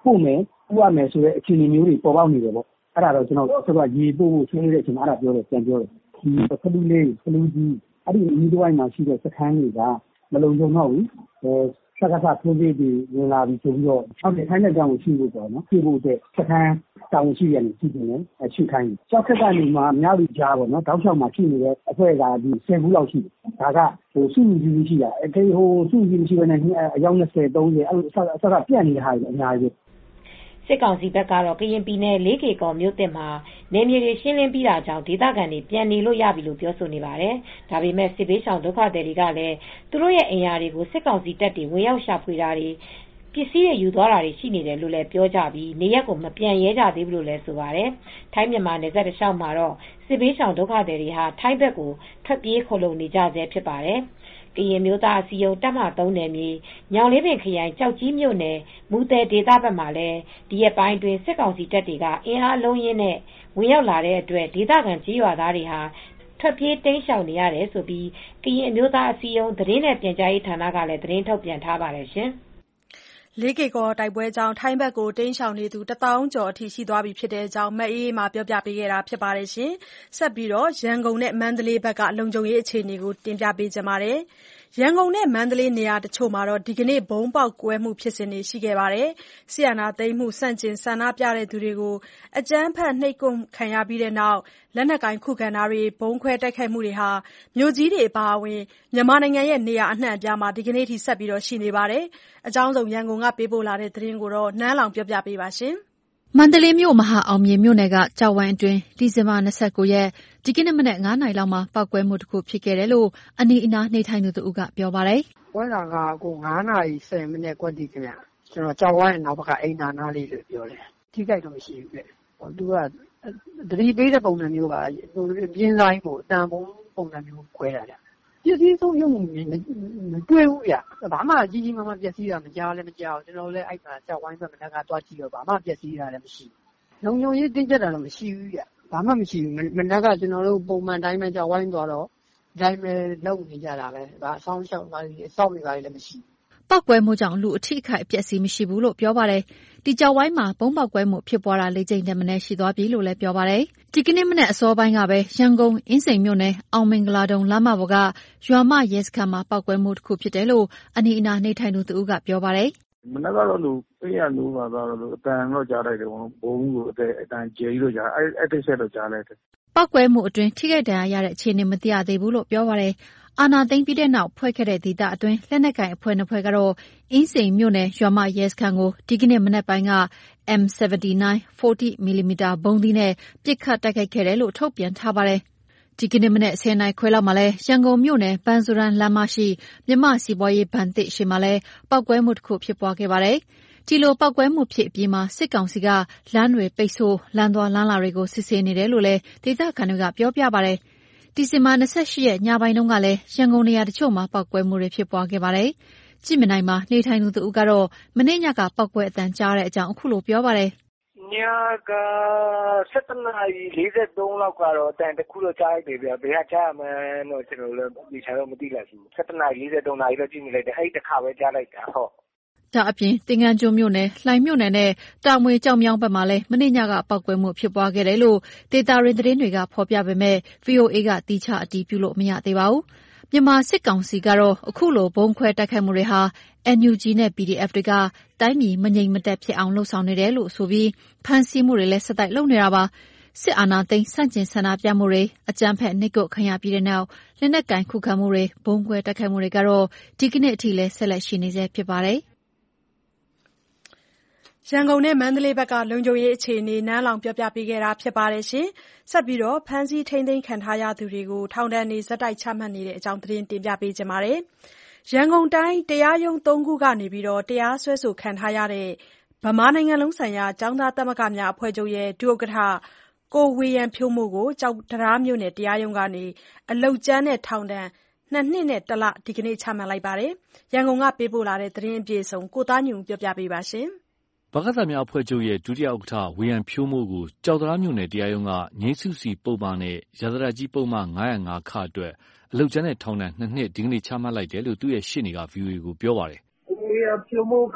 ပို့မယ်ပို့ရမယ်ဆိုတဲ့အခြေအနေမျိုးတွေပေါ်ပေါက်နေတယ်ပေါ့အဲ့ဒါတော့ကျွန်တော်ဆိုတော့ရေပို့ဖို့ဆွေးနွေးတဲ့အချိန်မှာအဲ့ဒါပြောတယ်ပြန်ပြောတယ်ဒီဖလူလေးဖလူကြီးအဲ့ဒီအနီးတစ်ဝိုက်မှာရှိတဲ့စခန်းတွေကမလုံခြုံတော့ဘူးစကားစားထိုးပြီးဝင်လာပြီးဆိုပြီးတော့ဟုတ်တယ်ခိုင်းတဲ့ကြောင်ကိုရှိဖို့ပေါ့နော်ရှိဖို့အတွက်စခန်းတောင်းရှိရတယ်ရှိတယ်ရှိခိုင်းတယ်ကြောက်ခက်ကနေမှအများကြီးကြားပေါ့နော်တောက်လျှောက်မှာရှိနေတဲ့အဖွဲ့ကဒီ10ခုလောက်ရှိတယ်ဒါကစုကြီးရှိတာအဲဒီစုကြီးရှိတဲ့အယောက်20 30အဲ့လိုအစကပြန့်နေတဲ့ဟာတွေအများကြီးစစ်ကောင်စီဘက်ကတော့ကရင်ပြည်နယ်လေးကေကော်မြို့သစ်မှာနေမြေတွေရှင်းလင်းပြီးတာကြောင့်ဒေသခံတွေပြန်နေလို့ရပြီလို့ပြောဆိုနေပါတယ်။ဒါပေမဲ့စစ်ဘေးရှောင်ဒုက္ခသည်တွေကလည်းသူတို့ရဲ့အိမ်ယာတွေကိုစစ်ကောင်စီတပ်တွေဝင်ရောက်ရှာဖွေတာတွေပစ္စည်းတွေယူသွားတာတွေရှိနေတယ်လို့လည်းပြောကြပြီးနေရက်ကိုမပြန်ရဲကြသေးဘူးလို့လည်းဆိုပါတယ်။ထိုင်းမြန်မာနယ်စပ်တစ်လျှောက်မှာတော့စစ်ဘေးရှောင်ဒုက္ခသည်တွေဟာထိုင်းဘက်ကိုထွက်ပြေးခိုလုံနေကြဆဲဖြစ်ပါတယ်။ကရင်မျိုးသားအစည်းအရုံးတပ်မ3နယ်မြေညောင်လေးပင်ခရိုင်ကြောက်ကြီးမြို့နယ်မူတဲဒေသဘက်မှာလည်းဒီရက်ပိုင်းတွင်စစ်ကောင်စီတပ်တွေကအင်အားလုံးရင်းနဲ့ဝင်ရောက်လာတဲ့အတွက်ဒေသခံကြီးရွာသားတွေဟာထွက်ပြေးတိမ်းရှောင်နေရတယ်ဆိုပြီးကရင်အမျိုးသားအစည်းအရုံးသတင်းနဲ့ပြန်ကြားရေးဌာနကလည်းသတင်းထုတ်ပြန်ထားပါတယ်ရှင်လေးကေကော်တိုက်ပွဲကြောင့်ထိုင်းဘက်ကိုတိမ်းရှောင်နေသူ1000ကျော်အထိရှိသွားပြီဖြစ်တဲ့အကြောင်းမအေးမှာပြောပြပေးခဲ့တာဖြစ်ပါတယ်ရှင်။ဆက်ပြီးတော့ရန်ကုန်နဲ့မန္တလေးဘက်ကလုံခြုံရေးအခြေအနေကိုတင်ပြပေးကြပါမယ်။ရန်ကုန်နဲ့မန္တလေးနေရာတချို့မှာဒီကနေ့ဘုံပေါက်ကွဲမှုဖြစ်စဉ်တွေရှိခဲ့ပါတယ်။ဆီယနာသိမ်းမှုစန့်ကျင်ဆန္ဒပြသူတွေကိုအကြမ်းဖက်နှိပ်ကွပ်ခံရပြီးတဲ့နောက်လက်နက်ကိုင်ခုခံတာတွေဘုံခွဲတိုက်ခိုက်မှုတွေဟာမြို့ကြီးတွေအပါအဝင်မြန်မာနိုင်ငံရဲ့နေရာအနှံ့အပြားမှာဒီကနေ့ထိဆက်ပြီးရှိနေပါတယ်။အကြောင်းစုံရန်ကုန်ကပေးပို့လာတဲ့သတင်းကိုနန်းလောင်ပြောပြပေးပါရှင်။မန္တလေးမြို့မဟာအောင်မြေမြို့နယ်ကကြောက်ဝိုင်းအတွင်းဒီဇင်ဘာ29ရက်ဒီကနေ့မနက်9:00 နာရီလောက်မှာပောက်ကွဲမှုတစ်ခုဖြစ်ခဲ့တယ်လို့အနီးအနားနေထိုင်သူတို့ကပြောပါတယ်။ပွဲတာကအခု9:10ကွက်တီခင်ဗျ။ကျွန်တော်ကြောက်ဝိုင်းနောက်ဘက်ကအိမ်နာနာလေးလို့ပြောတယ်။ထိခိုက်တော့မရှိဘူးလေ။သူကတတိပေးတဲ့ပုံစံမျိုးပါသူပြင်းဆိုင်ကိုတန်ပုံပုံစံမျိုးခွဲတာကြပစ္စည်းဆုံးရုံမတွေ့ဘူးဗျဘာမှကြီးကြီးမားမားပျက်စီးတာမကြားလည်းမကြောက်ကျွန်တော်လည်းအဲ့မှာကြောက်ဝိုင်းဘက်မနက်ကတွားကြည့်တော့ဘာမှပျက်စီးတာလည်းမရှိဘူးလုံုံရေးတင်းကျပ်တာတော့မရှိဘူးဗျဘာမှမရှိဘူးမနက်ကကျွန်တော်တို့ပုံမှန်တိုင်းပဲကြောက်ဝိုင်းသွားတော့တိုင်းပဲလုံနေကြတာပဲဘာအဆောင်ရှောက်ပါလိစောက်နေပါလိလည်းမရှိပောက်ကွဲမှုကြောင့်လူအထိအခိုက်အပျက်စီးမရှိဘူးလို့ပြောပါတယ်။ဒီကြောက်ဝိုင်းမှာဘုံပေါက်ကွဲမှုဖြစ်ပွားတာ၄ကြိမ်တည်းမနည်းရှိသွားပြီလို့လည်းပြောပါတယ်။ဒီကနေ့မနက်အစောပိုင်းကပဲရန်ကုန်အင်းစိန်မြို့နယ်အောင်မင်္ဂလာတုံလမ်းမပေါ်ကရွာမရဲစခန်းမှာပောက်ကွဲမှုတစ်ခုဖြစ်တယ်လို့အနီးအနားနေထိုင်သူတို့ကပြောပါတယ်။မနက်ကတော့လူပေးရလို့ပါတော့အတန်တော့ကြားလိုက်တယ်ဘုံကိုအတန်ကျဲကြီးတော့ကြားအဲ့တိတ်ဆက်တော့ကြားလိုက်တယ်။ပောက်ကွဲမှုအတွင်းထိခိုက်ဒဏ်ရာရတဲ့အခြေအနေမသိရသေးဘူးလို့ပြောပါတယ်။အာဏာသိမ်းပြီးတဲ့နောက်ဖွဲ့ခဲ့တဲ့ဒေသအတွင်းလက်နက်ကိုင်အဖွဲ့2ဖွဲ့ကတော့အင်းစိန်မြို့နယ်ရွာမရဲစခန်းကိုဒီကနေ့မနက်ပိုင်းက M79 40mm ဘုံသီးနဲ့ပစ်ခတ်တိုက်ခိုက်ခဲ့တယ်လို့ထုတ်ပြန်ထားပါတယ်။ဒီကနေ့မနက်10:00 နာရီခွဲလောက်မှာလဲရန်ကုန်မြို့နယ်ပန်းစရန်လမ်းမရှိမြမစီပွားရေးဘဏ်သစ်ရှိမှာလဲပောက်ကွဲမှုတစ်ခုဖြစ်ပွားခဲ့ပါတယ်။ဒီလိုပောက်ကွဲမှုဖြစ်အပြီးမှာစစ်ကောင်စီကလမ်းတွေပိတ်ဆို့လမ်းသွားလမ်းလာတွေကိုစစ်ဆေးနေတယ်လို့လဲဒေသခံတွေကပြောပြပါတယ်။ဒီဇင်ဘာ28ရက်ညပိုင်းတုန်းကလည်းရန်ကုန်နေရာတချို့မှာပောက်ကွဲမှုတွေဖြစ်ပွားခဲ့ပါတယ်။ကြည့်မြင်နိုင်မှာနေထိုင်သူတို့ကတော့မနေ့ညကပောက်ကွဲအတန်ကြားတဲ့အကြောင်းအခုလိုပြောပါတယ်။ညက7:43လောက်ကတော့အတန်တစ်ခုတော့ကြားရတယ်ဗျ။ဘယ်ကကြားမှန်းတော့ကျွန်တော်လည်းဒီချာတော့မသိလိုက်ဘူး။7:43နာရီတော့ကြည့်မိလိုက်တယ်။အဲ့ဒီတစ်ခါပဲကြားလိုက်တာဟုတ်။ဒါအပြင်သင်္ကန်းကျွန်းမြို့နယ်လှိုင်မြို့နယ်နဲ့တာမွေကြောင်မြောင်းဘက်မှာလည်းမနေ့ညကပောက်ကွဲမှုဖြစ်ပွားခဲ့တယ်လို့ဒေတာရင်းသတင်းတွေကဖော်ပြပေမဲ့ VOA ကတိကျအတည်ပြုလို့မရသေးပါဘူး။မြန်မာစစ်ကောင်စီကတော့အခုလိုဘုံခွဲတိုက်ခိုက်မှုတွေဟာ NUG နဲ့ PDF တွေကတိုင်းပြည်မငြိမ်မသက်ဖြစ်အောင်လှုံ့ဆော်နေတယ်လို့ဆိုပြီးဖမ်းဆီးမှုတွေလည်းဆက်တိုက်လုပ်နေတာပါ။စစ်အာဏာသိမ်းဆန့်ကျင်ဆန္ဒပြမှုတွေအကြမ်းဖက်နှိပ်ကွပ်ခံရပြီးတဲ့နောက်လက်နက်ကိုင်ခုခံမှုတွေဘုံခွဲတိုက်ခိုက်မှုတွေကတော့ဒီကနေ့အထိလည်းဆက်လက်ရှိနေဆဲဖြစ်ပါတယ်။ရန်ကုန်နဲ့မန္တလေးဘက်ကလုံခြုံရေးအခြေအနေနန်းလောင်ပြောပြပေးခဲ့တာဖြစ်ပါတယ်ရှင်။ဆက်ပြီးတော့ဖမ်းဆီးထိန်းသိမ်းခံထားရသူတွေကိုထောင်ဒဏ်တွေဇက်တိုက်ချမှတ်နေတဲ့အကြောင်းသတင်းတင်ပြပေးကြပါမယ်။ရန်ကုန်တိုင်းတရားရုံး3ခုကနေတရားစွဲဆိုခံထားရတဲ့ဗမာနိုင်ငံလုံးဆိုင်ရာကျောင်းသားသမဂ္ဂများအဖွဲ့ချုပ်ရဲ့ဒုဥက္ကဋ္ဌကိုဝေယံဖြိုးမိုးကိုကျောက်တရားမြို့နယ်တရားရုံးကနေအလုပ်ကြမ်းနဲ့ထောင်ဒဏ်2 နှစ်နဲ့1လဒီကနေ့ချမှတ်လိုက်ပါတယ်။ရန်ကုန်ကပေးပို့လာတဲ့သတင်းအပြည့်အစုံကိုသားညွန့်ပြောပြပေးပါရှင်။ဗကသများအဖွဲ့ချုပ်ရဲ့ဒုတိယဥက္ကဋ္ဌဝေယံဖြိုးမိုးကိုကြောက်တရားမြို့နယ်တရားရုံးကငြိမ်းစုစီပုံမှန်နဲ့ရာဇသတ်ကြီးပုံမှန်905ခအတွက်အလုပ်ကြမ်းနဲ့ထောင်ဒဏ်2 နှစ်ဒီကနေ့ချမှတ်လိုက်တယ်လို့သူ့ရဲ့ရှေ့နေက VOA ကိုပြောပါတယ်။ဝေယံဖြိုးမိုးက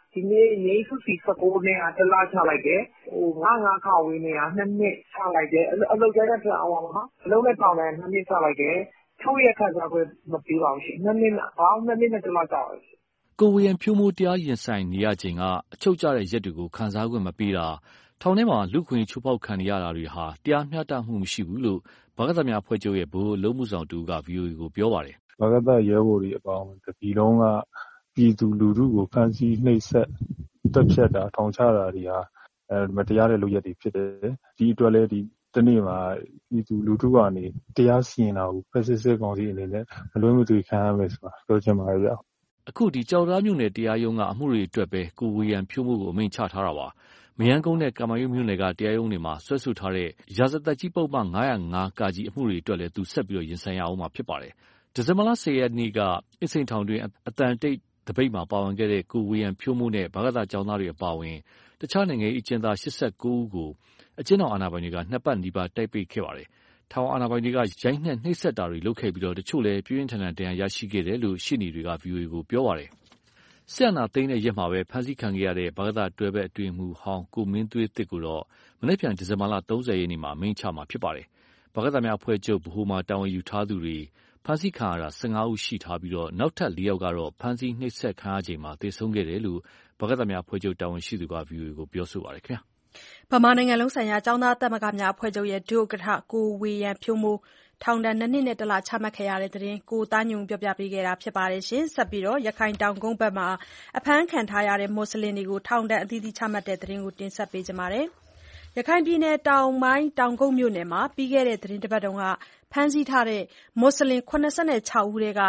ဒီနေ့ငြိမ်းစုစီ19နဲ့1လချလိုက်တယ်905ခါဝေးနေ2နှစ်ချလိုက်တယ်အလုပ်ကြတဲ့ပြောင်းအောင်ပါအလုပ်နဲ့တောင်းတယ်2နှစ်ချလိုက်တယ်6ရက်ခန့်ကြာခွင့်မပေးပါဘူးရှင်2နှစ်ပေါင်း2နှစ်နဲ့1လကြာတယ်ကိုဝေယံဖြိုးမိုးတရားရင်ဆိုင်နေရချိန်ကအချုပ်ကျတဲ့ရက်တွေကိုခံစားခွင့်မပေးတာထောင်ထဲမှာလူခွင့်ချိုးဖောက်ခံရတာတွေဟာတရားမျှတမှုမရှိဘူးလို့ဗကသများအဖွဲ့ချုပ်ရဲ့ဗဟိုအလုပ်မှုဆောင်တူက VOA ကိုပြောပါတယ်ဗကသရဲဘော်တွေအပေါင်းဒီလုံးကပြည်သူလူထုကိုဖမ်းဆီးနှိပ်စက်တပ်ဖြတ်တာထောင်ချတာတွေဟာမတရားတဲ့လုပ်ရက်တွေဖြစ်တယ်ဒီအတွက်လည်းဒီတနေ့မှာပြည်သူလူထုကနေတရားစီရင်တာကိုဖက်စစ်စစ်ကောင်စီအနေနဲ့မလွဲမသွေခံရမယ်ဆိုတာပြောချင်ပါတယ်ဗျအခုဒီကြောက်သားမြို့နယ်တရားရုံးကအမှုတွေအတွက်ပဲကိုဝေယံဖြိုးမိုးကိုအမိန့်ချထားတာပါမရန်ကုန်နဲ့ကမာရွတ်မြို့နယ်ကတရားရုံးတွေမှာဆွဲဆိုထားတဲ့ရာဇသက်ကြီးပုဒ်မ905 ကကြီးအမှုတွေအတွက်လည်းသူဆက်ပြီးရင်ဆိုင်ရအောင်မှာဖြစ်ပါတယ်ဒီဇင်ဘာလ10 ရက်နေ့ကအင်းစိန်ထောင်တွင်အတန်တိတ်တပိတ်မှာပါဝင်ခဲ့တဲ့ကိုဝေယံဖြိုးမိုးနဲ့ဗကသကျောင်းသားတွေအပါအဝင်တခြားနိုင်ငံရေးအကျဉ်းသား89ဦးကိုအကျဉ်းတော်အာဏာပိုင်တွေက2ပတ်နီးပါးတိုက်ပိတ်ခဲ့ပါတယ်ထောင်အာဏာပိုင်တွေကရိုက်နှက်နှိပ်စက်တာတွေလုပ်ခဲ့ပြီးတချို့လည်းပြင်းထန်ဒဏ်ရာရရှိခဲ့တယ်လို့ရှေ့နေတွေက VOA ကိုပြောပါတယ်စစ်အာဏာသိမ်းတဲ့ရက်မှာပဲဖမ်းဆီးခံခဲ့ရတဲ့ဗကသတွဲဘက်အတွင်းမှုဟောင်းကိုမင်းသွေးသစ်ကိုတော့မနေ့ပြန်ဒီဇင်ဘာလ30 ရက်နေ့မှာအမိန့်ချမှာဖြစ်ပါတယ်ဗကသများအဖွဲ့ချုပ်ဗဟိုမှာတာဝန်ယူထားသူတွေဖမ်းဆီးခံရတာ15ဦးရှိထားပြီးနောက်ထပ်4ယောက်ကတော့ဖမ်းဆီးနှိပ်စက်ခံရချိန်မှာသေဆုံးခဲ့တယ်လို့ဗကသများအဖွဲ့ချုပ်တာဝန်ရှိသူက VOA ကိုပြောဆိုပါတယ်ခင်ဗျာဗမာနိုင်ငံလုံးဆိုင်ရာကျောင်းသားသမဂ္ဂများအဖွဲ့ချုပ်ရဲ့ဒုဥက္ကဋ္ဌကိုဝေယံဖြိုးမိုးထောင်ဒဏ်2နှစ်နဲ့1လချမှတ်ခဲ့ရတဲ့တဲ့တင်ကိုသားညွန့်ပြောပြပေးခဲ့တာဖြစ်ပါတယ်ရှင်ဆက်ပြီးရခိုင်တောင်ကုန်းဘက်မှာအဖမ်းခံထားရတဲ့မွတ်စလင်တွေကိုထောင်ဒဏ်အသီးသီးချမှတ်တဲ့တဲ့တင်ကိုတင်ဆက်ပေးကြပါမယ်ရခိုင်ပြည်နယ်တောင်ပိုင်းတောင်ကုန်းမြို့နယ်မှာပြီးခဲ့တဲ့သတင်းတစ်ပတ်ကဖမ်းဆီးထားတဲ့မွတ်စလင်86ဦးထဲက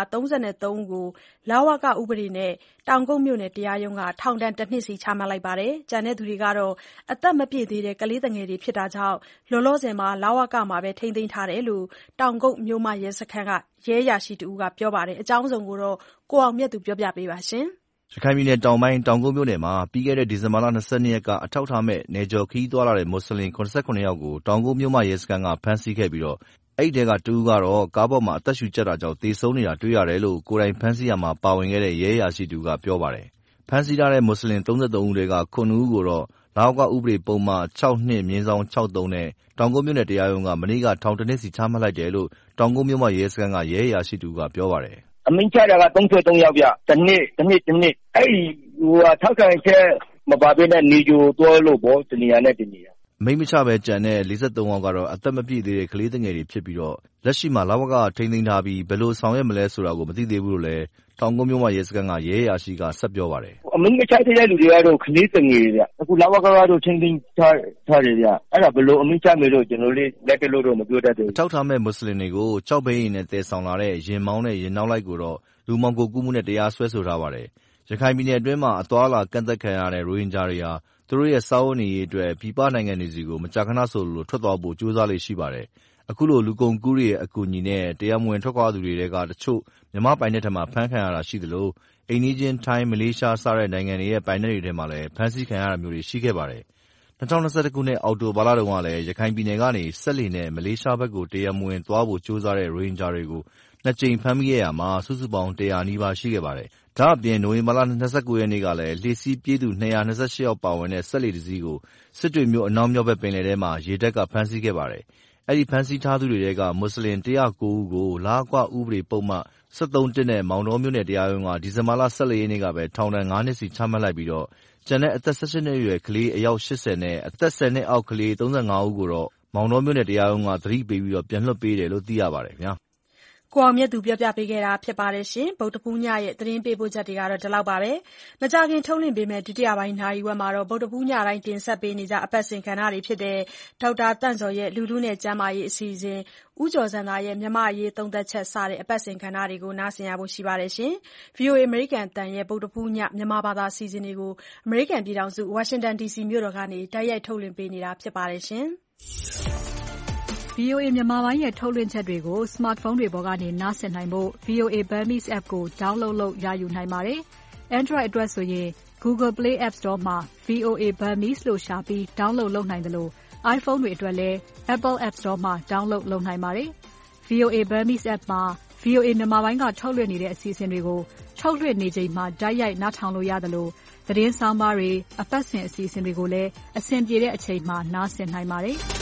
33ဦးကိုလဝကဥပဒေနဲ့တောင်ကုန်းမြို့နယ်တရားရုံးကထောင်ဒဏ်1နှစ်စီချမှတ်လိုက်ပါတယ်။ကျန်တဲ့သူတွေကတော့အသက်မပြည့်သေးတဲ့ကလေးငယ်တွေဖြစ်တာကြောင့်လောလောဆယ်လဝကမှာပဲထိန်းသိမ်းထားတယ်လို့တောင်ကုန်းမြို့မရဲစခန်းကရဲအရာရှိတဦးကပြောပါတယ်။အကြောင်းစုံကိုကိုအောင်မြတ်သူပြောပြပေးပါရှင်။ရခိုင်ပြည်နယ်တောင်ပိုင်းတောင်ကုန်းမြို့နယ်မှာပြီးခဲ့တဲ့ဒီဇင်ဘာလ22ရက်ကအထောက်ထားမဲ့နယ်ကျော်ခရီးသွားလာတဲ့မွတ်စလင်89ယောက်ကိုတောင်ကုန်းမြို့မရဲစခန်းကဖမ်းဆီးခဲ့ပြီးအဲ့ဒီထဲကတဦးကတော့ကားပေါ်မှာအသက်ရှူကျပ်တာကြောင့်သေဆုံးနေတာတွေ့ရတယ်လို့ကိုယ်တိုင်ဖမ်းဆီးရမှာပါဝင်ခဲ့တဲ့ရဲအရာရှိတူကပြောပါတယ်။ဖမ်းဆီးထားတဲ့မွတ်စလင်33ဦးတွေက9ဦးကိုတော့လဝကဥပဒေပုံမှန်62/63နဲ့တောင်ကုန်းမြို့နယ်တရားရုံးကမနေ့ကထောင်1နှစ်စီချမှတ်လိုက်တယ်လို့တောင်ကုန်းမြို့မရဲစခန်းကရဲအရာရှိတူကပြောပါတယ်။အမိန့်ချတာက33ယောက်ဗျ။တစ်နှစ်အဲ့ဒီထောက်ခံချက်မပါဘဲနဲ့နေကြတော့လို့ပေါ့တနေရာနဲ့တနေရာမိမချပဲကြံတဲ့43ယောက်ကတော့အသက်မပြည့်သေးတဲ့ကလေးငယ်တွေဖြစ်ပြီးလက်ရှိမှာလဝကထိန်းသိမ်းထားပြီးဘယ်လိုဆောင်ရွက်မလဲဆိုတာကိုမသိသေးဘူးလို့လည်းတောင်ကုန်းမြို့မရဲစခန်းကရဲအရာရှိကဆက်ပြောပါတယ်။အမိမချတဲ့လူတွေကတော့ကလေးငယ်တွေဗျ။အခုလဝကကတော့ထိန်းသိမ်းထားတယ်ဗျ။အဲ့ဒါဘယ်လိုအမိချမယ်လို့ကျွန်တော်လေးလက်တလို့တော့မပြောတတ်သေးဘူး။ထောက်ထားမဲ့မွတ်စလင်တွေကိုကြောက်ဘိန်းနဲ့တည်ဆောင်လာတဲ့ရင်မောင်းနဲ့ရင်နောက်လိုက်ကိုတော့လူမှောင်ခိုကူးမှုနဲ့တရားစွဲဆိုထားပါတယ်။ရခိုင်ပြည်နယ်အတွင်းမှာအသွားအလာကန့်သတ်ခံရတဲ့ရိုဟင်ဂျာတွေဟာသူတို့ရဲ့စားဝတ်နေရေးအတွက်ပြည်ပနိုင်ငံတွေစီကိုမကြာခဏဆိုလိုထွက်သွားဖို့ကြိုးစားလေ့ရှိပါတယ်။အခုလိုလူကုန်ကူးတွေရဲ့အကူအညီနဲ့တရားမဝင်ထွက်ခွာသူတွေထဲကတချို့မြန်မာပိုင်နက်ထဲမှာဖမ်းခံရတာရှိသလိုအိမ်နီးချင်းထိုင်းမလေးရှားစတဲ့နိုင်ငံတွေရဲ့ပိုင်နက်တွေထဲမှာလည်းဖမ်းဆီးခံရတာမျိုးတွေရှိခဲ့ပါတယ်။2021ခုနှစ်အောက်တိုဘာလတုန်းကလည်းရခိုင်ပြည်နယ်ကနေစက်လှေနဲ့မလေးရှားဘက်ကိုတရားမဝင်သွားဖို့ကြိုးစားတဲ့ရိုဟင်ဂျာတွေကို2ကြိမ်ဖမ်းမိခဲ့ရမှာစုစုပေါင်း100နီးပါးရှိခဲ့ပါတယ်။ဒါ့အပြင်နိုဝင်ဘာလ29ရက်နေ့ကလည်းလှေစီးပြေးသူ228ယောက်ပါဝင်တဲ့စက်လှေတစ်စီးကိုစစ်တွေမြို့အနောက်မြောက်ဘက်ပင်လယ်ထဲမှာရေတပ်ကဖမ်းဆီးခဲ့ပါတယ်။အဲ့ဒီဖမ်းဆီးထားသူတွေထဲကမွတ်စလင်109ဦးကိုလဝကဥပဒေပုံမှန်73နဲ့မောင်တောမြို့နယ်တရားရုံးကဒီဇင်ဘာလ14ရက်နေ့ကပဲထောင်ဒဏ်9နှစ်စီချမှတ်လိုက်ပြီးကျန်တဲ့အသက်18နှစ်အရွယ်ကလေးအယောက်80နဲ့အသက်10နှစ်အောက်ကလေး35ဦးကိုတော့မောင်တောမြို့နယ်တရားရုံးကသတိပေးပြီးပြန်လွှတ်ပေးတယ်လို့သိရပါတယ်ခင်ဗျာ။ကိုအောင်မြတ်သူပြောပြပေးခဲ့တာဖြစ်ပါတယ်ရှင်ဗုဒ္ဓဖူးညရဲ့သတင်းပေးပို့ချက်တွေကတော့ဒီလောက်ပါပဲမကြခင်ထုတ်လွှင့်ပေးမယ့်ဒုတိယပိုင်းနာရီဝက်မှာတော့ဗုဒ္ဓဖူးညတိုင်းတင်ဆက်ပေးနေကြအပတ်စဉ်ကဏ္ဍတွေဖြစ်တဲ့ဒေါက်တာတန့်စော်ရဲ့လူလူနဲ့ကျန်းမာရေးအစီအစဉ်ဦးကျော်စံသာရဲ့မြမအရေးသုံးသက်ချက်စတဲ့အပတ်စဉ်ကဏ္ဍတွေကိုနားဆင်ရဖို့ရှိပါတယ်ရှင် VOA အမေရိကန်တန်ရဲ့ဗုဒ္ဓဖူးညမြန်မာဘာသာအစီအစဉ်တွေကိုအမေရိကန်ပြည်ထောင်စုဝါရှင်တန် DC မြို့တော်ကနေတိုက်ရိုက်ထုတ်လွှင့်ပေးနေတာဖြစ်ပါတယ်ရှင်VOA မြန်မာပိုင်းရဲ့ထုတ်လွှင့်ချက်တွေကို smartphone တွေပေါ်ကနေနားဆင်နိုင်ဖို့ VOA Burmese app ကို download လုပ်ရယူနိုင်ပါတယ်။ Android အတွက်ဆိုရင် Google Play App Store မှာ VOA Burmese လို့ရှာပြီး download လုပ်နိုင်တယ်လို့ iPhone တွေအတွက်လည်း Apple App Store မှာ download လုပ်နိုင်ပါတယ်။ VOA Burmese app မှာ VOA မြန်မာပိုင်းကထုတ်လွှင့်နေတဲ့အစီအစဉ်တွေကိုထုတ်လွှင့်နေချိန်မှာတိုက်ရိုက်နားထောင်လို့ရတယ်လို့သတင်းဆောင်းပါးတွေအပတ်စဉ်အစီအစဉ်တွေကိုလည်းအဆင်ပြေတဲ့အချိန်မှာနားဆင်နိုင်ပါတယ်။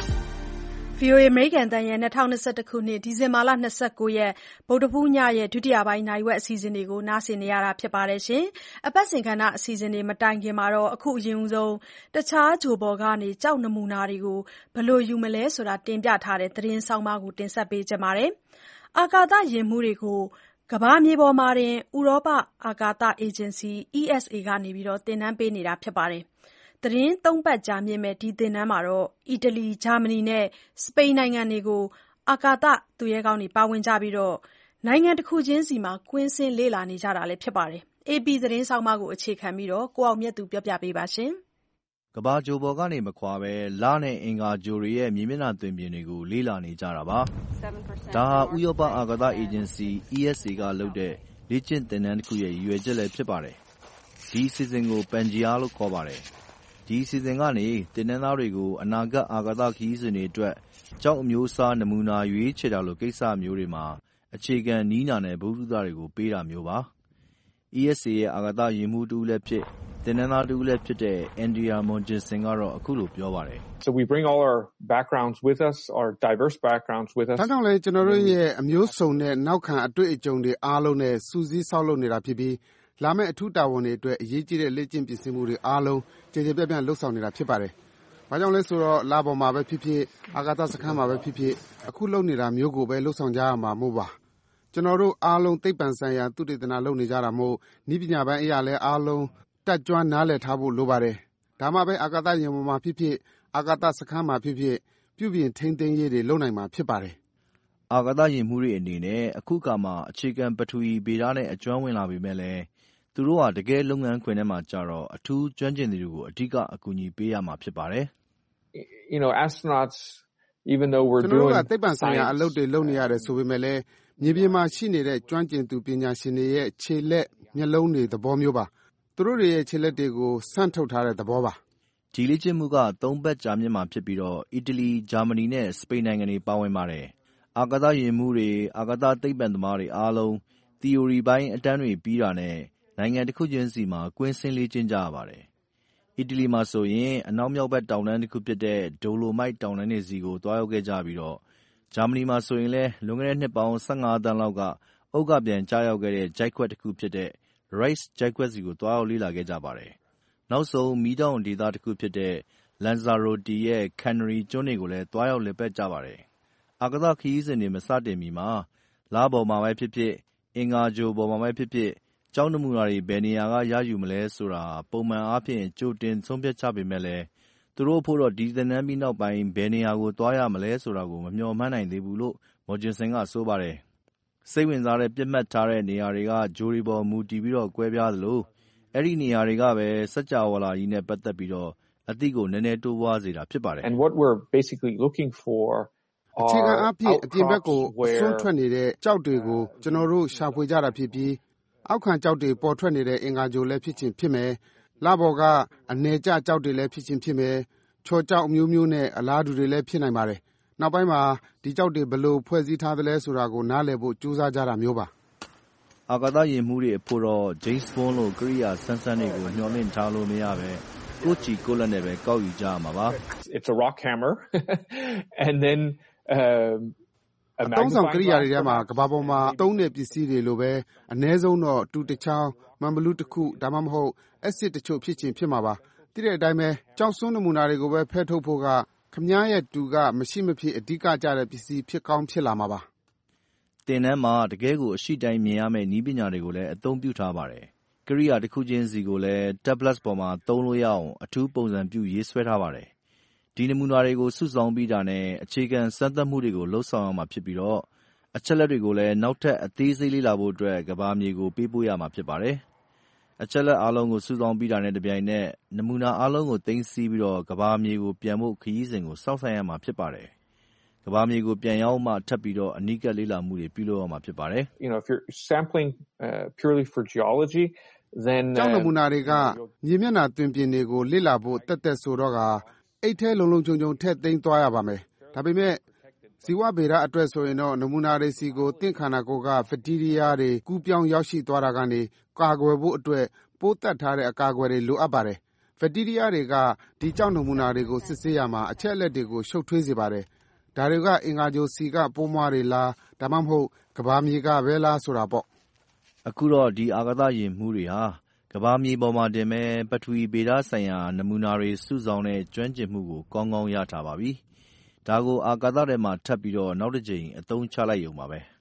VOA အမေရိကန်အသံရဲ့2021ခုနှစ်ဒီဇင်ဘာလ29ရက်ဗုဒ္ဓဟူးညရဲ့ဒုတိယပိုင်းနာရီဝက်အစီအစဉ်တွေကိုနားဆင်နေရတာဖြစ်ပါတယ်။အပတ်စဉ်ကဏ္ဍအစီအစဉ်တွေမတိုင်ခင်မှာအခုအရင်ဆုံးတခြားဂျိုပေါ်ကနေကြောက်နမူနာတွေကိုဘယ်လိုယူမလဲဆိုတာတင်ပြထားတဲ့သတင်းဆောင်းပါးကိုတင်ဆက်ပေးကြပါမယ်။အာကာသယာဉ်မှူးတွေကိုကမ္ဘာမြေပေါ်မှာတင်ဥရောပအာကာသအေဂျင်စီ ESA ကနေသင်တန်းပေးနေတာဖြစ်ပါတယ်။သီတင်း 3 ပတ်ကြာမြင့်မယ့်ဒီသင်တန်းမှာအီတလီ၊ဂျာမနီနဲ့စပိန်နိုင်ငံတွေကိုအာကာသသူရဲကောင်းတွေပါဝင်ကြပြီးနိုင်ငံတခုချင်းစီမှာကွင်းဆင်းလေ့လာနေကြတာလည်းဖြစ်ပါတယ်။ AP သတင်းဆောင်းပါးကိုအခြေခံပြီးကိုအောင်မြတ်သူပြောပြပေးပါမယ်။ကမ္ဘာဂြိုဟ်ပေါ်ကနေမခွာဘဲလနဲ့အင်္ဂါဂြိုဟ်တွေရဲ့မြေမျက်နှာသွင်ပြင်တွေကိုလေ့လာနေကြတာပါ။ဒါဟာဥရောပအာကာသအေဂျင်စီ ESA ကလုပ်တဲ့လေ့ကျင့်သင်တန်းတစ်ခုရဲ့ရည်ရွယ်ချက်လည်းဖြစ်ပါတယ်။ဒီအစီအစဉ်ကို Pangea လို့ခေါ်ပါတယ်။ဒီအစီအစဉ်ကနေသင်တန်းသားတွေကိုအနာဂတ်အာကာသခရီးစဉ်တွေအတွက်ကျောက်အမျိုးအစားနမူနာရွေးချယ်တာလိုကိစ္စမျိုးတွေမှာအခြေခံနည်းနာနဲ့ဗဟုသုတတွေကိုပေးတာမျိုးပါ။ ESA ရဲ့အာကာသယာဉ်မှူးတစ်ဦးလည်းဖြစ်သင်တန်းသားတစ်ဦးလည်းဖြစ်တဲ့ Andrea Mongesin ကတော့အခုလိုပြောပါတယ်။ So we bring all our backgrounds with us, our diverse backgrounds with us. ဒါကြောင့်လည်းကျွန်တော်တို့ရဲ့အမျိုးစုံနဲ့နောက်ခံအတွေ့အကြုံတွေအားလုံးနဲ့စူးစီးဆောက်လုပ်နေတာဖြစ်ပြီးလာမယ့်အထူးတာဝန်တွေအတွက်အရေးကြီးတဲ့လေ့ကျင့်ပြင်ဆင်မှုတွေအားလုံးကျေကျေပြန့်ပြန့်လှုပ်ဆောင်နေတာဖြစ်ပါတယ်။ဘာကြောင့်လဲဆိုတော့လပေါ်မှာပဲဖြစ်ဖြစ်အာကာသစခန်းမှာပဲဖြစ်ဖြစ်အခုလုပ်နေတာမျိုးကိုပဲလှုပ်ဆောင်ကြရမှာမို့ပါ။ကျွန်တော်တို့အားလုံးသိပ္ပံဆိုင်ရာသုတေသနလုပ်နေကြတာမို့နည်းပညာပိုင်းအရာလည်းအားလုံးတက်ကြွနားလည်ထားဖို့လိုပါတယ်။ဒါမှပဲအာကာသယာဉ်ပေါ်မှာဖြစ်ဖြစ်အာကာသစခန်းမှာဖြစ်ဖြစ်ပြုပြင်ထိန်းသိမ်းရေးတွေလုပ်နိုင်မှာဖြစ်ပါတယ်။အာကာသယာဉ်မှူးတွေအနေနဲ့အခုအခါမှာအခြေခံပထဝီဗေဒနဲ့အကျွမ်းဝင်လာပေမဲ့လည်းသူတို့ဟာတကယ်လုပ်ငန်းခွင်ထဲမှာကြတော့အထူးကျွမ်းကျင်သူတွေကိုအဓိကအကူအညီပေးရမှာဖြစ်ပါတယ်။ You know astronauts even though we're doing ကျွန်တော်တို့ကသိပ္ပံဆိုင်ရာအလုပ်တွေလုပ်နေရတယ်ဆိုပေမဲ့လည်းမြေပြင်မှာရှိနေတဲ့ကျွမ်းကျင်သူပညာရှင်တွေရဲ့ခြေလက်မျက်လုံးတွေသဘောမျိုးပါ။သူတို့တွေရဲ့ခြေလက်တွေကိုစမ်းထုတ်ထားတဲ့သဘောပါ။ဒီလေ့ကျင့်မှုက3 ပတ်ကြာမြင့်မှာဖြစ်ပြီးအီတလီ၊ဂျာမနီနဲ့စပိန်နိုင်ငံတွေပါဝင်ပါတယ်။အာကာသယာဉ်မှူးတွေအာကာသသိပ္ပံသမားတွေအားလုံးသီအိုရီပိုင်းအတန်းတွေပြီးတာနဲ့နိုင်ငံတစ်ခုချင်းစီမှာကွင်းဆင်းလေ့ကျင့်ကြရပါတယ်။အီတလီမှာဆိုရင်အနောက်မြောက်ဘက်တောင်တန်းတစ်ခုဖြစ်တဲ့ဒိုလိုမိုက်တောင်တန်းတွေစီကိုသွားရောက်ခဲ့ကြပြီးဂျာမနီမှာဆိုရင်လည်းလွန်ခဲ့တဲ့နှစ်ပေါင်း15 သန်းလောက်ကဥက္ကပြန်ကျရောက်ခဲ့တဲ့ဂျိုက်ခွက်တစ်ခုဖြစ်တဲ့ Rice ဂျိုက်ခွက်စီကိုသွားရောက်လေ့လာခဲ့ကြပါတယ်။နောက်ဆုံးမီးတောင်ဒေသတစ်ခုဖြစ်တဲ့ Lanzarote ရဲ့ Canary ကျွန်းတွေကိုလည်းသွားရောက်လည်ပတ်ကြပါတယ်။အာကာသခရီးစဉ်တွေမစတင်မီမှာလပေါ်မှာပဲဖြစ်ဖြစ်အင်္ဂါဂြိုဟ်ပေါ်မှာပဲဖြစ်ဖြစ်ကျောင်းနမူနာတွေဘယ်နေရာကရယူမလဲဆိုတာပုံမှန်အားဖြင့်ကြိုတင်ဆုံးဖြတ်ကြပေမဲ့လည်းသူတို့ဖို့တော့ဒီသင်တန်းပြီးနောက်ပိုင်းဘယ်နေရာကိုသွားရမလဲဆိုတာကိုမမျှော်မှန်းနိုင်သေးဘူးလို့ Mongesin ကဆိုပါတယ်။စိတ်ဝင်စားတဲ့ပြစ်မှတ်ထားတဲ့နေရာတွေကဂြိုဟ်တွေပေါ်မူတည်ပြီးကွဲပြားသလိုအဲ့ဒီနေရာတွေကပဲစัจ java လာကြီးနဲ့ပတ်သက်ပြီးအသိကိုနည်းနည်းတိုးပွားစေတာဖြစ်ပါတယ်။ And what we're basically looking for အခြေခံအားဖြင့်အပြင်ဘက်ကိုအစွန်းထွက်နေတဲ့ကြောက်တွေကိုကျွန်တော်တို့ရှာဖွေကြတာဖြစ်ပြီးအောက်ခံကြောက်တွေပေါ်ထွက်နေတဲ့အင်္ဂါဂြိုဟ်လည်းဖြစ်ချင်ဖြစ်မယ်။လပေါ်ကအနယ်ကျကြောက်တွေလည်းဖြစ်ချင်ဖြစ်မယ်။ချော်ကြောက်အမျိုးမျိုးနဲ့အလားတူတွေလည်းဖြစ်နိုင်ပါတယ်။နောက်ပိုင်းမှာဒီကြောက်တွေဘယ်လိုဖွဲ့စည်းထားသလဲဆိုတာကိုနားလည်ဖို့ကြိုးစားကြတာမျိုးပါ။အာကာသယာဉ်မှူးတွေအဖို့တော့ James Bond လိုကိရိယာဆန်းဆန်းတွေကိုမျှော်လင့်ထားလို့မရပဲကိုယ့်ချီကိုယ့်လက်နဲ့ပဲကောက်ယူကြရမှာပါ။ It's a rock hammer and then အသုံးဆောင်ကိရိယာတွေထဲမှာကမ္ဘာပေါ်မှာသုံးတဲ့ပစ္စည်းတွေလိုပဲအနည်းဆုံးတော့တူတစ်ချောင်းမှန်ဘလူးတစ်ခုဒါမှမဟုတ်အက်ဆစ်တချို့ဖြစ်ချင်ဖြစ်မှာပါ။သိတဲ့အတိုင်းပဲကြောက်စွန်းနမူနာတွေကိုပဲဖဲထုတ်ဖို့ကခမည်းရဲ့တူကမရှိမဖြစ်အဓိကကျတဲ့ပစ္စည်းဖြစ်ကောင်းဖြစ်လာမှာပါ။သင်တန်းမှာတကယ်ကိုအရှိတိုင်းမြင်ရမယ့်နည်းပညာတွေကိုလည်းအသုံးပြုထားပါတယ်။ကိရိယာတစ်ခုချင်းစီကိုလည်း tablet ပေါ်မှာသုံးလို့ရအောင်အထူးပုံစံပြုရေးဆွဲထားပါတယ်။ဒီနမူနာတွေကိုစုဆောင်းပြီးတာနဲ့အခြေခံစမ်းသပ်မှုတွေကိုလှုပ်ဆောင်ရမှာဖြစ်ပြီးအချက်လက်တွေကိုလည်းနောက်ထပ်အသေးစိတ်လေ့လာဖို့အတွက်ကမ္ဘာမြေကိုပေးပို့ရမှာဖြစ်ပါတယ်။အချက်လက်အားလုံးကိုစုဆောင်းပြီးတာနဲ့တပြိုင်နက်နမူနာအားလုံးကိုသိမ်းဆည်းပြီးကမ္ဘာမြေကိုပြန်ဖို့ခရီးစဉ်ကိုစောင့်ဆိုင်းရမှာဖြစ်ပါတယ်။ကမ္ဘာမြေကိုပြန်ရောက်မှထပ်ပြီးအနီးကပ်လေ့လာမှုတွေပြုလုပ်ရမှာဖြစ်ပါတယ်။ You know if you're sampling purely for geology then ကျောင်းနမူနာတွေကမြေမျက်နှာတွင်ပြင်တွေကိုလေ့လာဖို့တက်ဆိုတော့အိတ်ထဲလုံလုံခြုံခြုံထည့်သိမ်းသွားရပါမယ်။ဒါပေမဲ့ဇီဝဗေဒအတွက်ဆိုရင်တော့နမူနာတွေစီကိုတင့်ခန္ဓာကိုယ်ကဘက်တီးရီးယားတွေကူးပြောင်းရောက်ရှိသွားတာကနေကာကွယ်ဖို့အတွက်ပိုးသတ်ထားတဲ့အကာအကွယ်တွေလိုအပ်ပါတယ်။ ဘက်တီးရီးယားတွေကဒီကျောက်နမူနာတွေကိုစစ်ဆေးရာမှာအချက်အလက်တွေကိုရှုပ်ထွေးစေပါတယ်။ဒါတွေကအင်္ဂါဂြိုဟ်ဆီကပိုးမွှားတွေလားဒါမှမဟုတ်ကမ္ဘာမြေကပဲလားဆိုတာပေါ့။အခုတော့ဒီအာကာသယာဉ်မှူးတွေဟာကမ္ဘာမြေပေါ်မှာတင်ပဲပထဝီဗေဒဆိုင်ရာနမူနာတွေစုဆောင်းတဲ့ကျွမ်းကျင်မှုကိုကောင်းကောင်းရထားပါပြီ။ဒါကိုအာကာသထဲမှာထပ်ပြီးနောက်တစ်ကြိမ်အသုံးချလိုက်ရုံပါပဲ။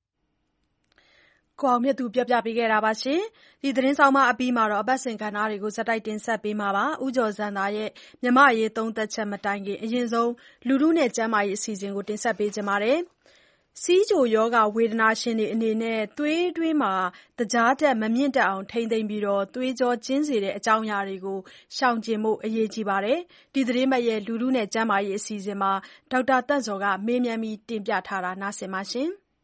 ကိုအောင်မြတ်သူပြောပြပေးခဲ့တာပါ။ဒီသတင်းဆောင်မအပြီးမှာတော့အပတ်စဉ်ကဏ္ဍတွေကိုဇက်တိုက်တင်ဆက်ပေးမှာပါ။ဦးကျော်ဇံသာရဲ့မြန်မာ့အရေးသုံးသပ်ချက်မတိုင်ခင်အရင်ဆုံးလူထုနဲ့ကျန်းမာရေးအစီအစဉ်ကိုတင်ဆက်ပေးချင်ပါတယ်။ဆီးချိုရောဂါဝေဒနာရှင်တွေအနေနဲ့သွေးတွင်းမှာသကြားဓာတ်မမြင့်တက်အောင်ထိန်းသိမ်းပြီးသွေးကြောကျဉ်းစေတဲ့အကြောင်းအရာတွေကိုရှောင်ကျဉ်ဖို့အရေးကြီးပါတယ်။ဒီသတင်းပတ်ရဲ့လူထုနဲ့ကျန်းမာရေးအစီအစဉ်မှာဒေါက်တာသက်ဇော်ကမေးမြန်းပြီးတင်ပြထားတာနားဆင်ပါ။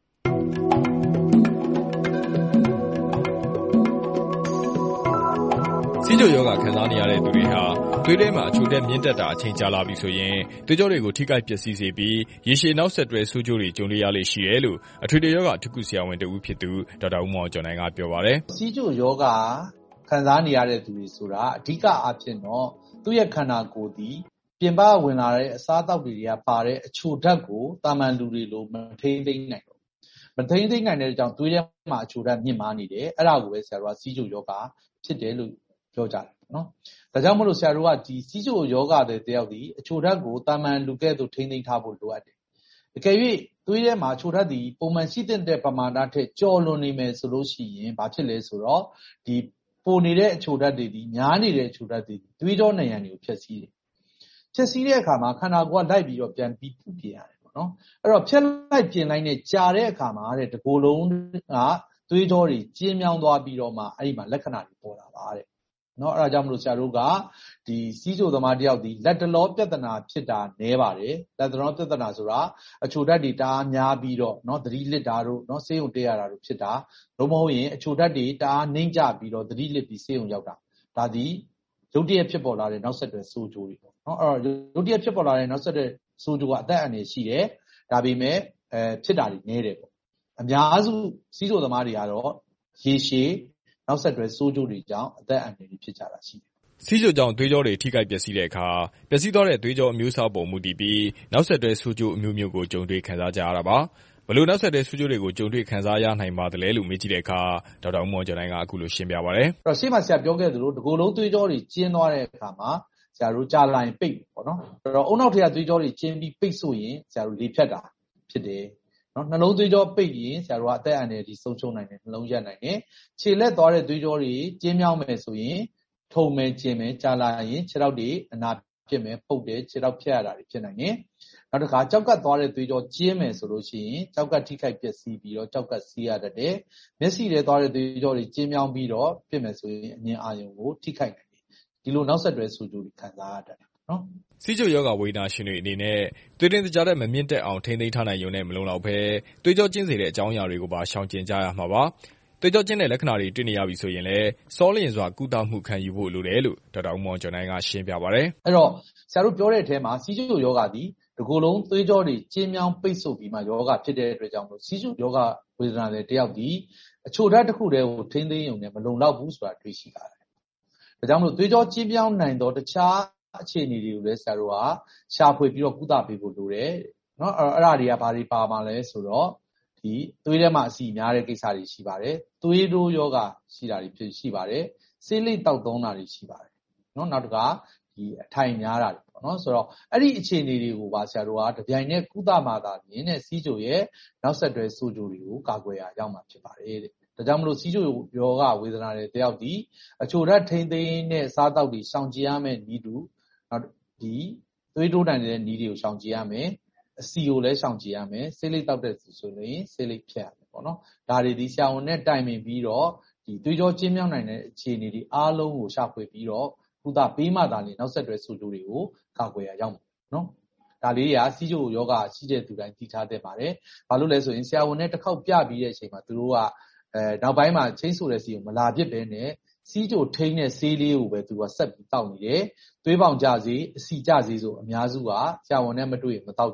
ဆီးချိုရောဂါခံစားနေရတဲ့သူတွေဟာသွေးထဲမှာအချိုဓာတ်မြင့်တက်တာအချိန်ကြာလာပြီဆိုရင်သွေးကြောတွေကိုထိခိုက်ပျက်စီးစေပြီးရေရှည်နောက်ဆက်တွဲဆိုးကျိုးတွေကြုံရလေရှိတယ်လို့အထွေထွေရောဂါအထူးကုဆရာဝန်တဦးဖြစ်သူဒေါက်တာဦးမောင်ကျော်နိုင်ကပြောပါတယ်။ဆီးချိုရောဂါခံစားနေရတဲ့သူတွေဆိုတာအဓိကအားဖြင့်တော့သူ့ရဲ့ခန္ဓာကိုယ်ဒီပြင်ပဝင်လာတဲ့အစားအသောက်တွေကပါတဲ့အချိုဓာတ်ကိုတာမန်လူတွေလိုမထိန်းသိမ်းနိုင်တော့မထိန်းသိမ်းနိုင်တဲ့အကြောင်းသွေးထဲမှာအချိုဓာတ်မြင့်မားနေတယ်အဲ့ဒါကိုပဲဆရာတို့ကဆီးချိုရောဂါဖြစ်တယ်လို့ပြောကြတယ်နော်ဒါကြောင့်မလို့ဆရာတို့ကဒီဆီးချိုယောဂတဲ့တယောက်ဒီအချိုဓာတ်ကိုတာမန်လူကဲ့သို့ထိန်းသိမ်းထားဖို့လိုအပ်တယ်အကယ်၍သွေးထဲမှာအချိုဓာတ်ဒီပုံမှန်ရှိတဲ့ပမာဏထက်ကျော်လွန်နေမယ်ဆိုလို့ရှိရင်ဘာဖြစ်လဲဆိုတော့ဒီပိုနေတဲ့အချိုဓာတ်တွေဒီများနေတဲ့အချိုဓာတ်တွေသွေးကြောနံရံတွေကိုဖျက်ဆီးတယ်ဖျက်ဆီးတဲ့အခါမှာခန္ဓာကိုယ်ကလိုက်ပြီးတော့ပြန်ပြီးပြုပြင်ရတယ်ပေါ့နော်အဲ့တော့ဖျက်လိုက်ပြင်လိုက်နဲ့ကြာတဲ့အခါမှာတဲ့တကိုယ်လုံးကသွေးကြောတွေကျဉ်းမြောင်းသွားပြီးတော့မှအဲ့ဒီမှာလက္ခဏာတွေပေါ်လာပါတဲ့နော်အဲ့ဒါကြောင့်မလို့ဆရာတို့ကဒီစီးချိုသမားတယောက်ဒီလက်တလောပြဿနာဖြစ်တာနည်းပါတယ်လက်တလောပြဿနာဆိုတာအချိုဓာတ်တွေတအားများပြီးတော့နော်သတိလစ်တာတို့နော်ဆေးရုံတက်ရတာတို့ဖြစ်တာလုံးမဟုတ်ရင်အချိုဓာတ်တွေတအားနှိမ့်ကျပြီးတော့သတိလစ်ပြီးဆေးရုံရောက်တာဒါဒီရုတ်တရက်ဖြစ်ပေါ်လာတဲ့နောက်ဆက်တွဲဆိုးကျိုးတွေပေါ့နော်အဲ့တော့ရုတ်တရက်ဖြစ်ပေါ်လာတဲ့နောက်ဆက်တွဲဆိုးကျိုးကအသက်အန္တရာယ်ရှိတယ်ဒါပေမဲ့ဖြစ်တာတွေနည်းတယ်ပေါ့အများစုစီးချိုသမားတွေကတော့ရေရှည်နောက်ဆက်တွဲဆိုးကျိုးတွေကြောင့်အသက်အန္တရာယ်ဖြစ်ကြတာရှိတယ်။ဆီးချိုကြောင့်သွေးကြောတွေထိခိုက်ပျက်စီးတဲ့အခါပျက်စီးသွားတဲ့သွေးကြောအမျိုးအစားပေါ်မူတည်ပြီးနောက်ဆက်တွဲဆိုးကျိုးအမျိုးမျိုးကိုကြုံတွေ့ခံစားကြရတာပါ။ဘလို့နောက်ဆက်တွဲဆိုးကျိုးတွေကိုကြုံတွေ့ခံစားရနိုင်ပါသလဲလို့မေးကြည့်တဲ့အခါဒေါက်တာဦးမောင်ကျော်နိုင်ကအခုလိုရှင်းပြပါတယ်။အဲ့တော့ရှေ့မှာဆရာပြောခဲ့သလိုတကိုယ်လုံးသွေးကြောတွေကျဉ်းသွားတဲ့အခါမှာဆရာတို့ကြာလာရင်ပိတ်ပေါ့နော်။အဲ့တော့အုံနောက်ထက်ကသွေးကြောတွေကျဉ်းပြီးပိတ်ဆိုရင်ဆရာတို့လေဖြတ်တာဖြစ်တယ်။နော်နှလုံးသွေးကြောပိတ်ရင်ဆရာတို့ကအသက်အန္တရာယ်ကြီးဆုံးရှုံးနိုင်တယ်နှလုံးရက်နိုင်တယ်ခြေလက်သွားတဲ့သွေးကြောတွေကျဉ်းမြောင်းမယ်ဆိုရင်ထုံမယ်ကျင်မယ်ကြာလာရင်ခြေထောက်တွေအနာဖြစ်မယ်ပုတ်တယ်ခြေထောက်ဖြတ်ရတာတွေဖြစ်နိုင်တယ်နောက်တစ်ခါကြောက်ကပ်သွားတဲ့သွေးကြောကျဉ်းမယ်ဆိုလို့ရှိရင်ကြောက်ကပ်ထိခိုက်ပျက်စီးပြီးတော့ကြောက်ကပ်စီးရတတ်တယ်မျက်စိထဲသွားတဲ့သွေးကြောတွေကျဉ်းမြောင်းပြီးတော့ဖြစ်မယ်ဆိုရင်အမြင်အာရုံကိုထိခိုက်နိုင်တယ်ဒီလိုနောက်ဆက်တွဲဆိုးကျိုးတွေခံစားရတတ်တယ်နော်ဆီးချိုယောဂဝေဒနာရှင်တွေအနေနဲ့သွေးတွင်းသကြားဓာတ်မမြင့်တက်အောင်ထိန်းသိမ်းထားနိုင်ရုံနဲ့မလုံလောက်ဘဲသွေးကြောကျဉ်းစေတဲ့အကြောင်းအရာတွေကိုပါရှောင်ကျဉ်ကြရမှာပါသွေးကြောကျဉ်းတဲ့လက္ခဏာတွေတွေ့နေရပြီဆိုရင်လည်းစောလျင်စွာကုသမှုခံယူဖို့လိုတယ်လို့ဒေါက်တာဦးမောင်ကျော်နိုင်ကရှင်းပြပါတယ်အဲ့တော့ဆရာတို့ပြောတဲ့အထဲမှာဆီးချိုယောဂသည်ဒီကိုယ်လုံးသွေးကြောတွေကျဉ်းမြောင်းပိတ်ဆို့ပြီးမှယောဂဖြစ်တဲ့အတွက်ကြောင့်မို့ဆီးချိုယောဂဝေဒနာတွေတယောက်ဒီအချိုဓာတ်တစ်ခုတည်းကိုထိန်းသိမ်းရုံနဲ့မလုံလောက်ဘူးဆိုတာတွေ့ရှိရတယ်ဒါကြောင့်မို့သွေးကြောကျဉ်းမြောင်းနိုင်တော့တခြားအခြေအနေတွေကိုလည်းဆရာတို့ကရှာဖွေပြီးတော့ကုသပေးဖို့လိုတယ်နော်အဲ့ဒါတွေကဘာတွေပါမှာလဲဆိုတော့ဒီသွေးထဲမှာအဆီများတဲ့ကိစ္စတွေရှိပါတယ်သွေးတိုးယောဂရှိတာတွေရှိပါတယ်ဆေးလိပ်တောက်သုံးတာတွေရှိပါတယ်နော်နောက်တစ်ခါဒီအထိုင်များတာတွေပေါ့နော်ဆိုတော့အဲ့ဒီအခြေအနေတွေကိုပါဆရာတို့ကတပြိုင်နက်ကုသမှသာမြင်တဲ့ဆီးချိုရဲ့နောက်ဆက်တွဲဆိုးကျိုးတွေကိုကာကွယ်ရရောက်မှာဖြစ်ပါတယ်တဲ့ဒါကြောင့်မလို့ဆီးချိုယောဂဝေဒနာတွေတယောက်ဒီအချိုဓာတ်ထိန်းသိမ်းတဲ့စားတောက်တွေရှောင်ကျဉ်ရမယ့်နည်းတူနောက်ဒီသွေးတိုးနိုင်တဲ့နည်းတွေကိုရှောင်ကျဉ်ရမယ်အစီကိုလည်းရှောင်ကျဉ်ရမယ်ဆေးလိပ်တောက်တဲ့ဆိုရင်ဆေးလိပ်ဖြတ်ရမယ်ပေါ့နော်ဒါတွေဒီဆရာဝန်နဲ့တိုင်ပင်ပြီးတော့ဒီသွေးကြောကျဉ်းမြောင်းနိုင်တဲ့အခြေအနေတွေအားလုံးကိုရှာဖွေပြီးတော့ကုသပေးမှသာလေနောက်ဆက်တွဲဆိုးကျိုးတွေကိုကာကွယ်ရရောက်မှာနော်ဒါလေးတွေကဆီးချိုယောဂရှိတဲ့သူတိုင်းသိထားသင့်ပါတယ်ဘာလို့လဲဆိုရင်ဆရာဝန်နဲ့တစ်ခေါက်ပြပြီးတဲ့အချိန်မှာသူတို့ကနောက်ပိုင်းမှာချင်းဆိုတဲ့စီကိုမလာပြစ်ပဲနဲ့ဆီးချိုထိန်းတဲ့ဆေးလေးကိုပဲသူကဆက်ပြီးတောက်နေတယ်သွေးပေါင်ကြစေအဆီကြစေဆိုအများစုကဆရာဝန်နဲ့မတွေ့ရင်မတောက်ကြတော့ဘူး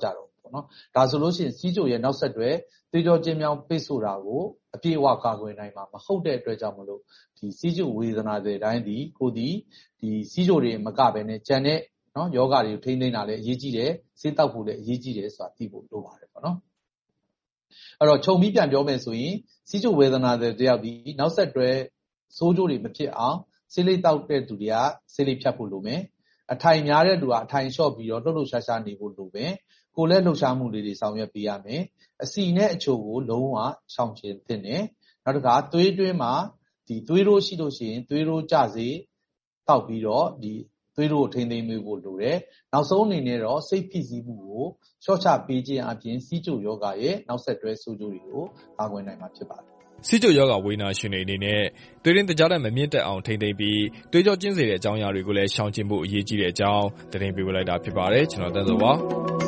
ပေါ့နော်။ဒါဆိုလို့ရှိရင်ဆီးချိုရဲ့နောက်ဆက်တွဲသွေးကြောကျဉ်းမြောင်းပိတ်ဆို့တာကိုအပြည့်အဝကာကွယ်နိုင်မှာမဟုတ်တဲ့အတွက်ကြောင့်မလို့ဒီဆီးချိုဝေဒနာတွေတိုင်းဒီကိုဒီဆီးချိုတွေမကဘဲနဲ့ကျန်တဲ့နော်ယောဂတွေကိုထိန်းသိမ်းတာလည်းအရေးကြီးတယ်ဆေးတောက်ဖို့လည်းအရေးကြီးတယ်ဆိုတာသိဖို့လိုပါတယ်ပေါ့နော်အဲ့တော့ခြုံပြီးပြန်ပြောမယ်ဆိုရင်ဆီးချိုဝေဒနာတွေတယောက်ဒီနောက်ဆက်တွဲဆိုးကျိုးတွေမဖြစ်အောင်ဆေးလေးတောက်တဲ့သူတွေကဆေးလေးဖြတ်ဖို့လိုမယ်အထိုင်များတဲ့လူကအထိုင်လျှော့ပြီးတော့လှုပ်လှုပ်ရှားရှားနေဖို့လိုမယ်ကိုယ်လည်းလှုပ်ရှားမှုလေးတွေဆောင်ရွက်ပေးရမယ်အစီနဲ့အချိုကိုလုံးဝရှောင်ကျဉ်သင့်တယ်နောက်တစ်ခါသွေးတွင်းမှာဒီသွေးရိုးရှိလို့ရှိရင်သွေးရိုးကျစေတောက်ပြီးတော့ဒီသွေးရိုးကိုထိန်းသိမ်းဖို့လိုတယ်နောက်ဆုံးအနေနဲ့တော့စိတ်ဖိစီးမှုကိုလျှော့ချပေးခြင်းအပြင်ဆီးချိုယောဂရဲ့နောက်ဆက်တွဲဆိုးကျိုးတွေကိုကာကွယ်နိုင်မှာဖြစ်ပါတယ်ဆီးချိုယောဂဝေဒနာရှင်တွေအနေနဲ့သွေးရင်းတကြားတဲ့မမြင့်တက်အောင်ထိန်းသိမ်းပြီးသွေးကြောကျဉ်စေတဲ့အကြောင်းအရာတွေကိုလည်းရှောင်ကျဉ်ဖို့အရေးကြီးတဲ့အကြောင်းသတင်းပေးပို့လိုက်တာဖြစ်ပါတယ်ကျွန်တော်တန်းစောပါ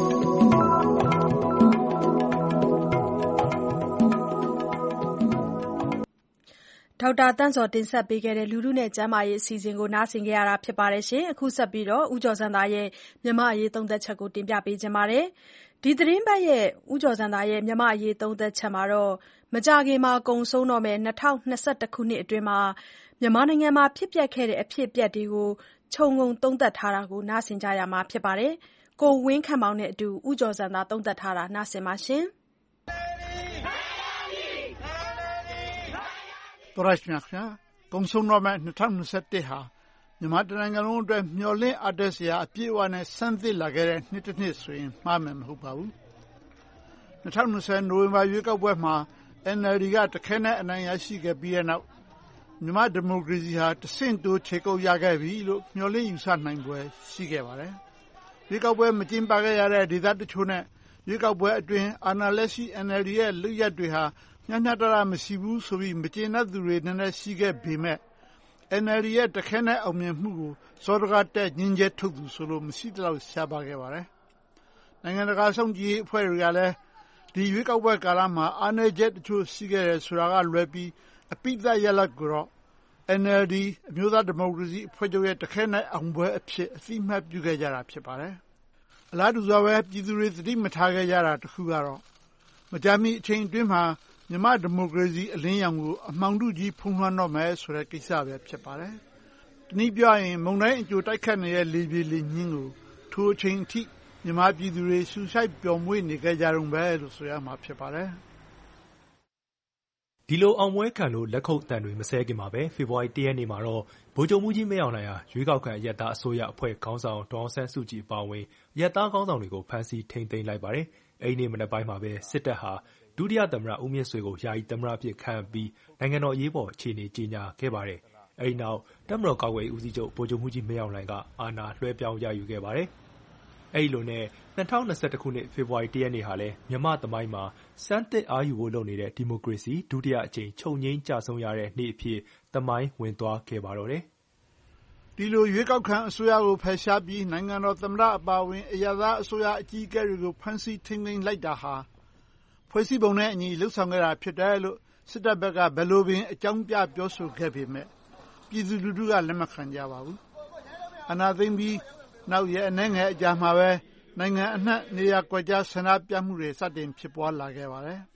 ဒေါက်တာတန်းစောတင်ဆက်ပေးခဲ့တဲ့လူထုနဲ့ကျန်းမာရေးအစီအစဉ်ကိုနားဆင်ကြရတာဖြစ်ပါတယ်ရှင်အခုဆက်ပြီးတော့ဦးကျော်စံသားရဲ့မြန်မာအရေးသုံးသက်ချက်ကိုတင်ပြပေးခြင်းပါတယ်ဒီသတင်းပတ်ရဲ့ဦးကျော်စံသားရဲ့မြန်မာအရေးသုံးသက်ချက်မှာတော့မကြခင်မှာကုံဆုံးတော့မယ်2021ခုနှစ်အတွင်းမှာမြန်မာနိုင်ငံမှာဖြစ်ပျက်ခဲ့တဲ့အဖြစ်အပျက်တွေကိုခြုံငုံသုံးသပ်ထားတာကိုနားဆင်ကြရမှာဖြစ်ပါတယ်ကိုဝင်းခန့်မောင်နဲ့အတူဦးကျော်စံသားသုံးသပ်ထားတာနားဆင်ပါရှင်တော်ရရှိမြခင်ကုံဆုံးတော့မဲ့2021ဟာမြန်မာနိုင်ငံလုံးအတွက်မျှော်လင့်အားတက်စရာအပြည့်အဝနဲ့ဆန်းသစ်လာခဲ့တဲ့နှစ်တစ်နှစ်ဆိုရင်မှားမယ်မဟုတ်ပါဘူး2020နိုဝင်ဘာရွေးကောက်ပွဲမှာ NLD ကတခဲနဲ့အနိုင်ရရှိခဲ့ပြီးတဲ့နောက်မြန်မာဒီမိုကရေစီဟာတဆင့်တိုးခြေကုပ်ရခဲ့ပြီလို့မျှော်လင့်ယူဆနိုင်ပွဲရှိခဲ့ပါတယ်ရွေးကောက်ပွဲမကျင်းပခဲ့ရတဲ့ဒေသတချို့နဲ့ရွေးကောက်ပွဲအတွင်းအာဏာလက်ရှိ NLD ရဲ့လုပ်ရပ်တွေဟာမျှမျှတတမရှိဘူးဆိုပြီးမကျေနပ်သူတွေနည်းနည်းရှိခဲ့ပေမဲ့ NLD ရဲ့တခဲနဲ့အောင်မြင်မှုကိုစောဒကတက်ညင်ကျဲထုတ်သူဆိုလို့မရှိတော့ရှားပါခဲ့ပါတယ်နိုင်ငံတကာစောင့်ကြည့်အဖွဲ့တွေကလည်းဒီရွေးကောက်ပွဲကာလမှာအာဏာချက်တချို့ရှိခဲ့တယ်ဆိုတာကလွဲပြီးအပိသက်ရလတ်ကိုတော့ NLD အမျိုးသားဒီမိုကရေစီအဖွဲ့ချုပ်ရဲ့တခဲနဲ့အောင်ပွဲအဖြစ်အသိမှတ်ပြုခဲ့ကြတာဖြစ်ပါတယ်အလားတူစွာပဲပြည်သူတွေသတိမထားခဲ့ကြတာတခုကတော့မကြာမီအချိန်အတွင်းမှာမြန်မာဒီမိုကရေစီအလင်းရောင်ကိုအမှောင်ထုကြီးဖုံးလွှမ်းတော့မယ်ဆိုတဲ့ကိစ္စပဲဖြစ်ပါတယ်။ဒီနည်းပြောရင်မုန်တိုင်းအကျိုးတိုက်ခတ်နေတဲ့လေပြေလေညင်းကိုထိုအချိန်အထိမြန်မာပြည်သူတွေရှူရှိုက်ပျော်မွေ့နေကြကြတော့ပဲလို့ဆိုရမှာဖြစ်ပါတယ်။ဒီလိုအောင်ပွဲခံလို့လက်ခုပ်တန်တွေမဆဲခင်မှာပဲဖေဖော်ဝါရီ၁ရက်နေ့မှာတော့ဗိုလ်ချုပ်မှူးကြီးမင်းအောင်လှိုင်ဟာရွေးကောက်ခံအရပ်သားအစိုးရအဖွဲ့ခေါင်းဆောင်ဒေါ်အောင်ဆန်းစုကြည်အပါအဝင်အရပ်သားခေါင်းဆောင်တွေကိုဖမ်းဆီးထိန်းသိမ်းလိုက်ပါတယ်။အဲဒီနေ့မနက်ပိုင်းမှာပဲစစ်တပ်ဟာဒုတိယသမ္မတဦးမြင့်ဆွေကိုယာယီသမ္မတအဖြစ်ခန့်အပ်ပြီးနိုင်ငံတော်အရေးပေါ်အခြေအနေကြေညာခဲ့ပါတယ်။အဲဒီနောက်တပ်မတော်ကာကွယ်ရေးဦးစီးချုပ်ဗိုလ်ချုပ်မှူးကြီးမင်းအောင်လှိုင်ကအာဏာလွှဲပြောင်းရယူခဲ့ပါတယ်။အဲဒီလိုနဲ့2021ခုနှစ်ဖေဖော်ဝါရီ၁ရက်နေ့ဟာလည်းမြန်မာ့သမိုင်းမှာစမ်းသစ်အားယူဖို့လုပ်နေတဲ့ဒီမိုကရေစီဒုတိယအကြိမ်ချုပ်ငြိမ်းကျဆုံးရတဲ့နေ့အဖြစ်သမိုင်းဝင်သွားခဲ့ပါတော့တယ်။ဒီလိုရွေးကောက်ခံအစိုးရကိုဖယ်ရှားပြီးနိုင်ငံတော်သမ္မတအပါအဝင်အရပ်သားအစိုးရအကြီးအကဲတွေကိုဖမ်းဆီးထိန်းသိမ်းလိုက်တာဟာဖွဲ့စည်းပုံနဲ့အညီလှုပ်ဆောင်ခဲ့တာဖြစ်တယ်လို့စစ်တပ်ဘက်ကဘယ်လိုပင်အကြောင်းပြပြောဆိုခဲ့ပေမဲ့ပြည်သူလူထုကလက်မခံကြပါဘူး။အာဏာသိမ်းပြီးနောက်ရက်အနည်းငယ်အကြာမှာပဲနိုင်ငံအနှံ့နေရာကွက်ကြားဆန္ဒပြမှုတွေစတင်ဖြစ်ပွားလာခဲ့ပါတယ်။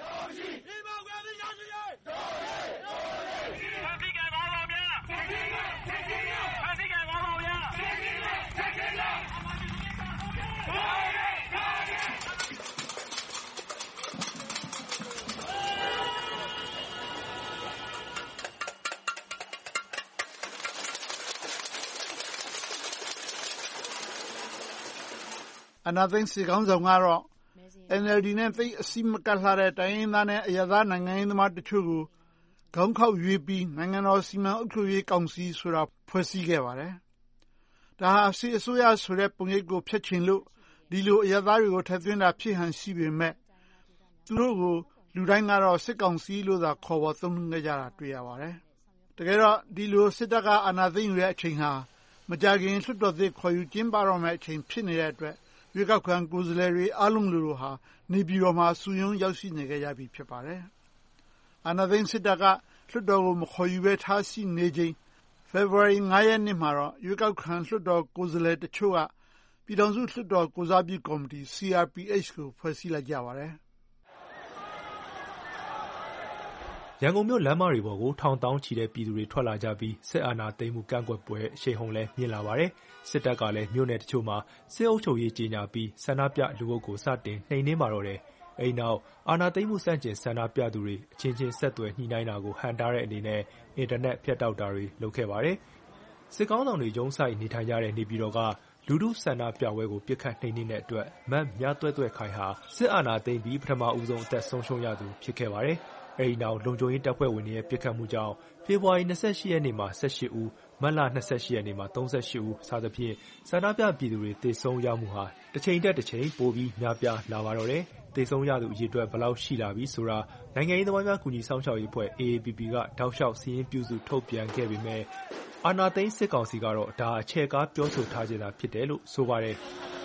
အာဏာသိမ်းစစ်ခေါင်းဆောင်ကတော့ NLD နဲ့သိပ်အစည်းမကပ်လှတဲ့တိုင်းရင်းသားနဲ့အရပ်သားနိုင်ငံရေးသမားတချို့ကိုခေါင်းခေါက်ရွေးပြီးနိုင်ငံတော်စီမံအုပ်ချုပ်ရေးကောင်စီဆိုတာဖွဲ့စည်းခဲ့ပါတယ်။ဒါဟာစစ်အစိုးရဆိုတဲ့ပုံရိပ်ကိုဖျက်ချင်လို့ဒီလိုအရပ်သားတွေကိုထည့်သွင်းတာဖြစ်ဟန်ရှိပေမဲ့သူတို့ကိုလူတိုင်းကတော့စစ်ကောင်စီလို့သာခေါ်ဝေါ်သုံးနှုန်းခဲ့ကြတာတွေ့ရပါတယ်။တကယ်တော့ဒီလိုစစ်တပ်ကအာဏာသိမ်းယူတဲ့အချိန်ဟာမကြာခင်လွှတ်တော်သစ်ခေါ်ယူကျင်းပတော့မယ့်အချိန်ဖြစ်နေတဲ့အတွက်ရွေးကောက်ခံကိုယ်စားလှယ်တွေအားလုံးလိုဟာနေပြည်တော်မှာစုရုံးရောက်ရှိနေကြရပြီဖြစ်ပါတယ်။အာဏာသိမ်းစစ်တပ်ကလွှတ်တော်ကိုမခေါ်ယူဘဲထားရှိနေချိန်ဖေဖော်ဝါရီ9ရက်နေ့မှာတော့ရွေးကောက်ခံလွှတ်တော်ကိုယ်စားလှယ်တချို့ကပြည်ထောင်စုလွှတ်တော်ကိုယ်စားပြုကော်မတီ CRPH ကိုဖွဲ့စည်းလိုက်ကြပါတယ်။ရန်ကုန်မြို့လမ်းမတွေပေါ်ကိုထောင်သောင်းချီတဲ့ပြည်သူတွေထွက်လာကြပြီးစစ်အာဏာသိမ်းမှုကန့်ကွက်ပွဲအရှိန်ဟုန်လည်းမြင့်လာပါတယ်။စစ်တပ်ကလည်းမြို့နယ်တချို့မှာစစ်အုပ်ချုပ်ရေးကြေညာပြီးဆန္ဒပြလူအုပ်ကိုစတင်နှိမ်နင်းပါတော့တယ်။အဲဒီနောက်အာဏာသိမ်းမှုဆန့်ကျင်ဆန္ဒပြသူတွေအချင်းချင်းဆက်သွယ်ညှိနှိုင်းတာကိုဟန့်တားတဲ့အနေနဲ့အင်တာနက်ဖြတ်တောက်တာတွေလုပ်ခဲ့ပါတယ်။စစ်ခေါင်းဆောင်တွေရုံးစိုက်နေထိုင်ကြတဲ့နေပြည်တော်ကလူထုဆန္ဒပြပွဲကိုပစ်ခတ်နှိမ်နင်းတဲ့အတွက်မမြသွဲ့သွဲ့ခိုင်ဟာစစ်အာဏာသိမ်းပြီးပထမဦးဆုံးအသက်ဆုံးရှုံးရသူဖြစ်ခဲ့ပါတယ်။အဲဒီနောက်လုံခြုံရေးတပ်ဖွဲ့ဝင်တွေရဲ့ပစ်ခတ်မှုကြောင့်ဖေဖော်ဝါရီ28ရက်နေ့မှာ18ဦးမတ်လ28ရက်နေ့မှာ38ဦးစသဖြင့်ဆန္ဒပြပြည်သူတွေသေဆုံးရမှုဟာတစ်ချိန်တက်တစ်ချိန်ပိုပြီးများပြားလာပါတော့တယ်။သေဆုံးရသူအရေအတွက်ဘယ်လောက်ရှိလာပြီဆိုတာနိုင်ငံရေးသမားများကူညီဆောင်ရှောက်ရေးအဖွဲ့ AAPP ကတောက်လျှောက်စာရင်းပြုစုထုတ်ပြန်ခဲ့ပေမဲ့အာဏာသိမ်းစစ်ကောင်စီကတော့ဒါအချက်ကားပြောဆိုထားခြင်းသာဖြစ်တယ်လို့ဆိုပါတယ်။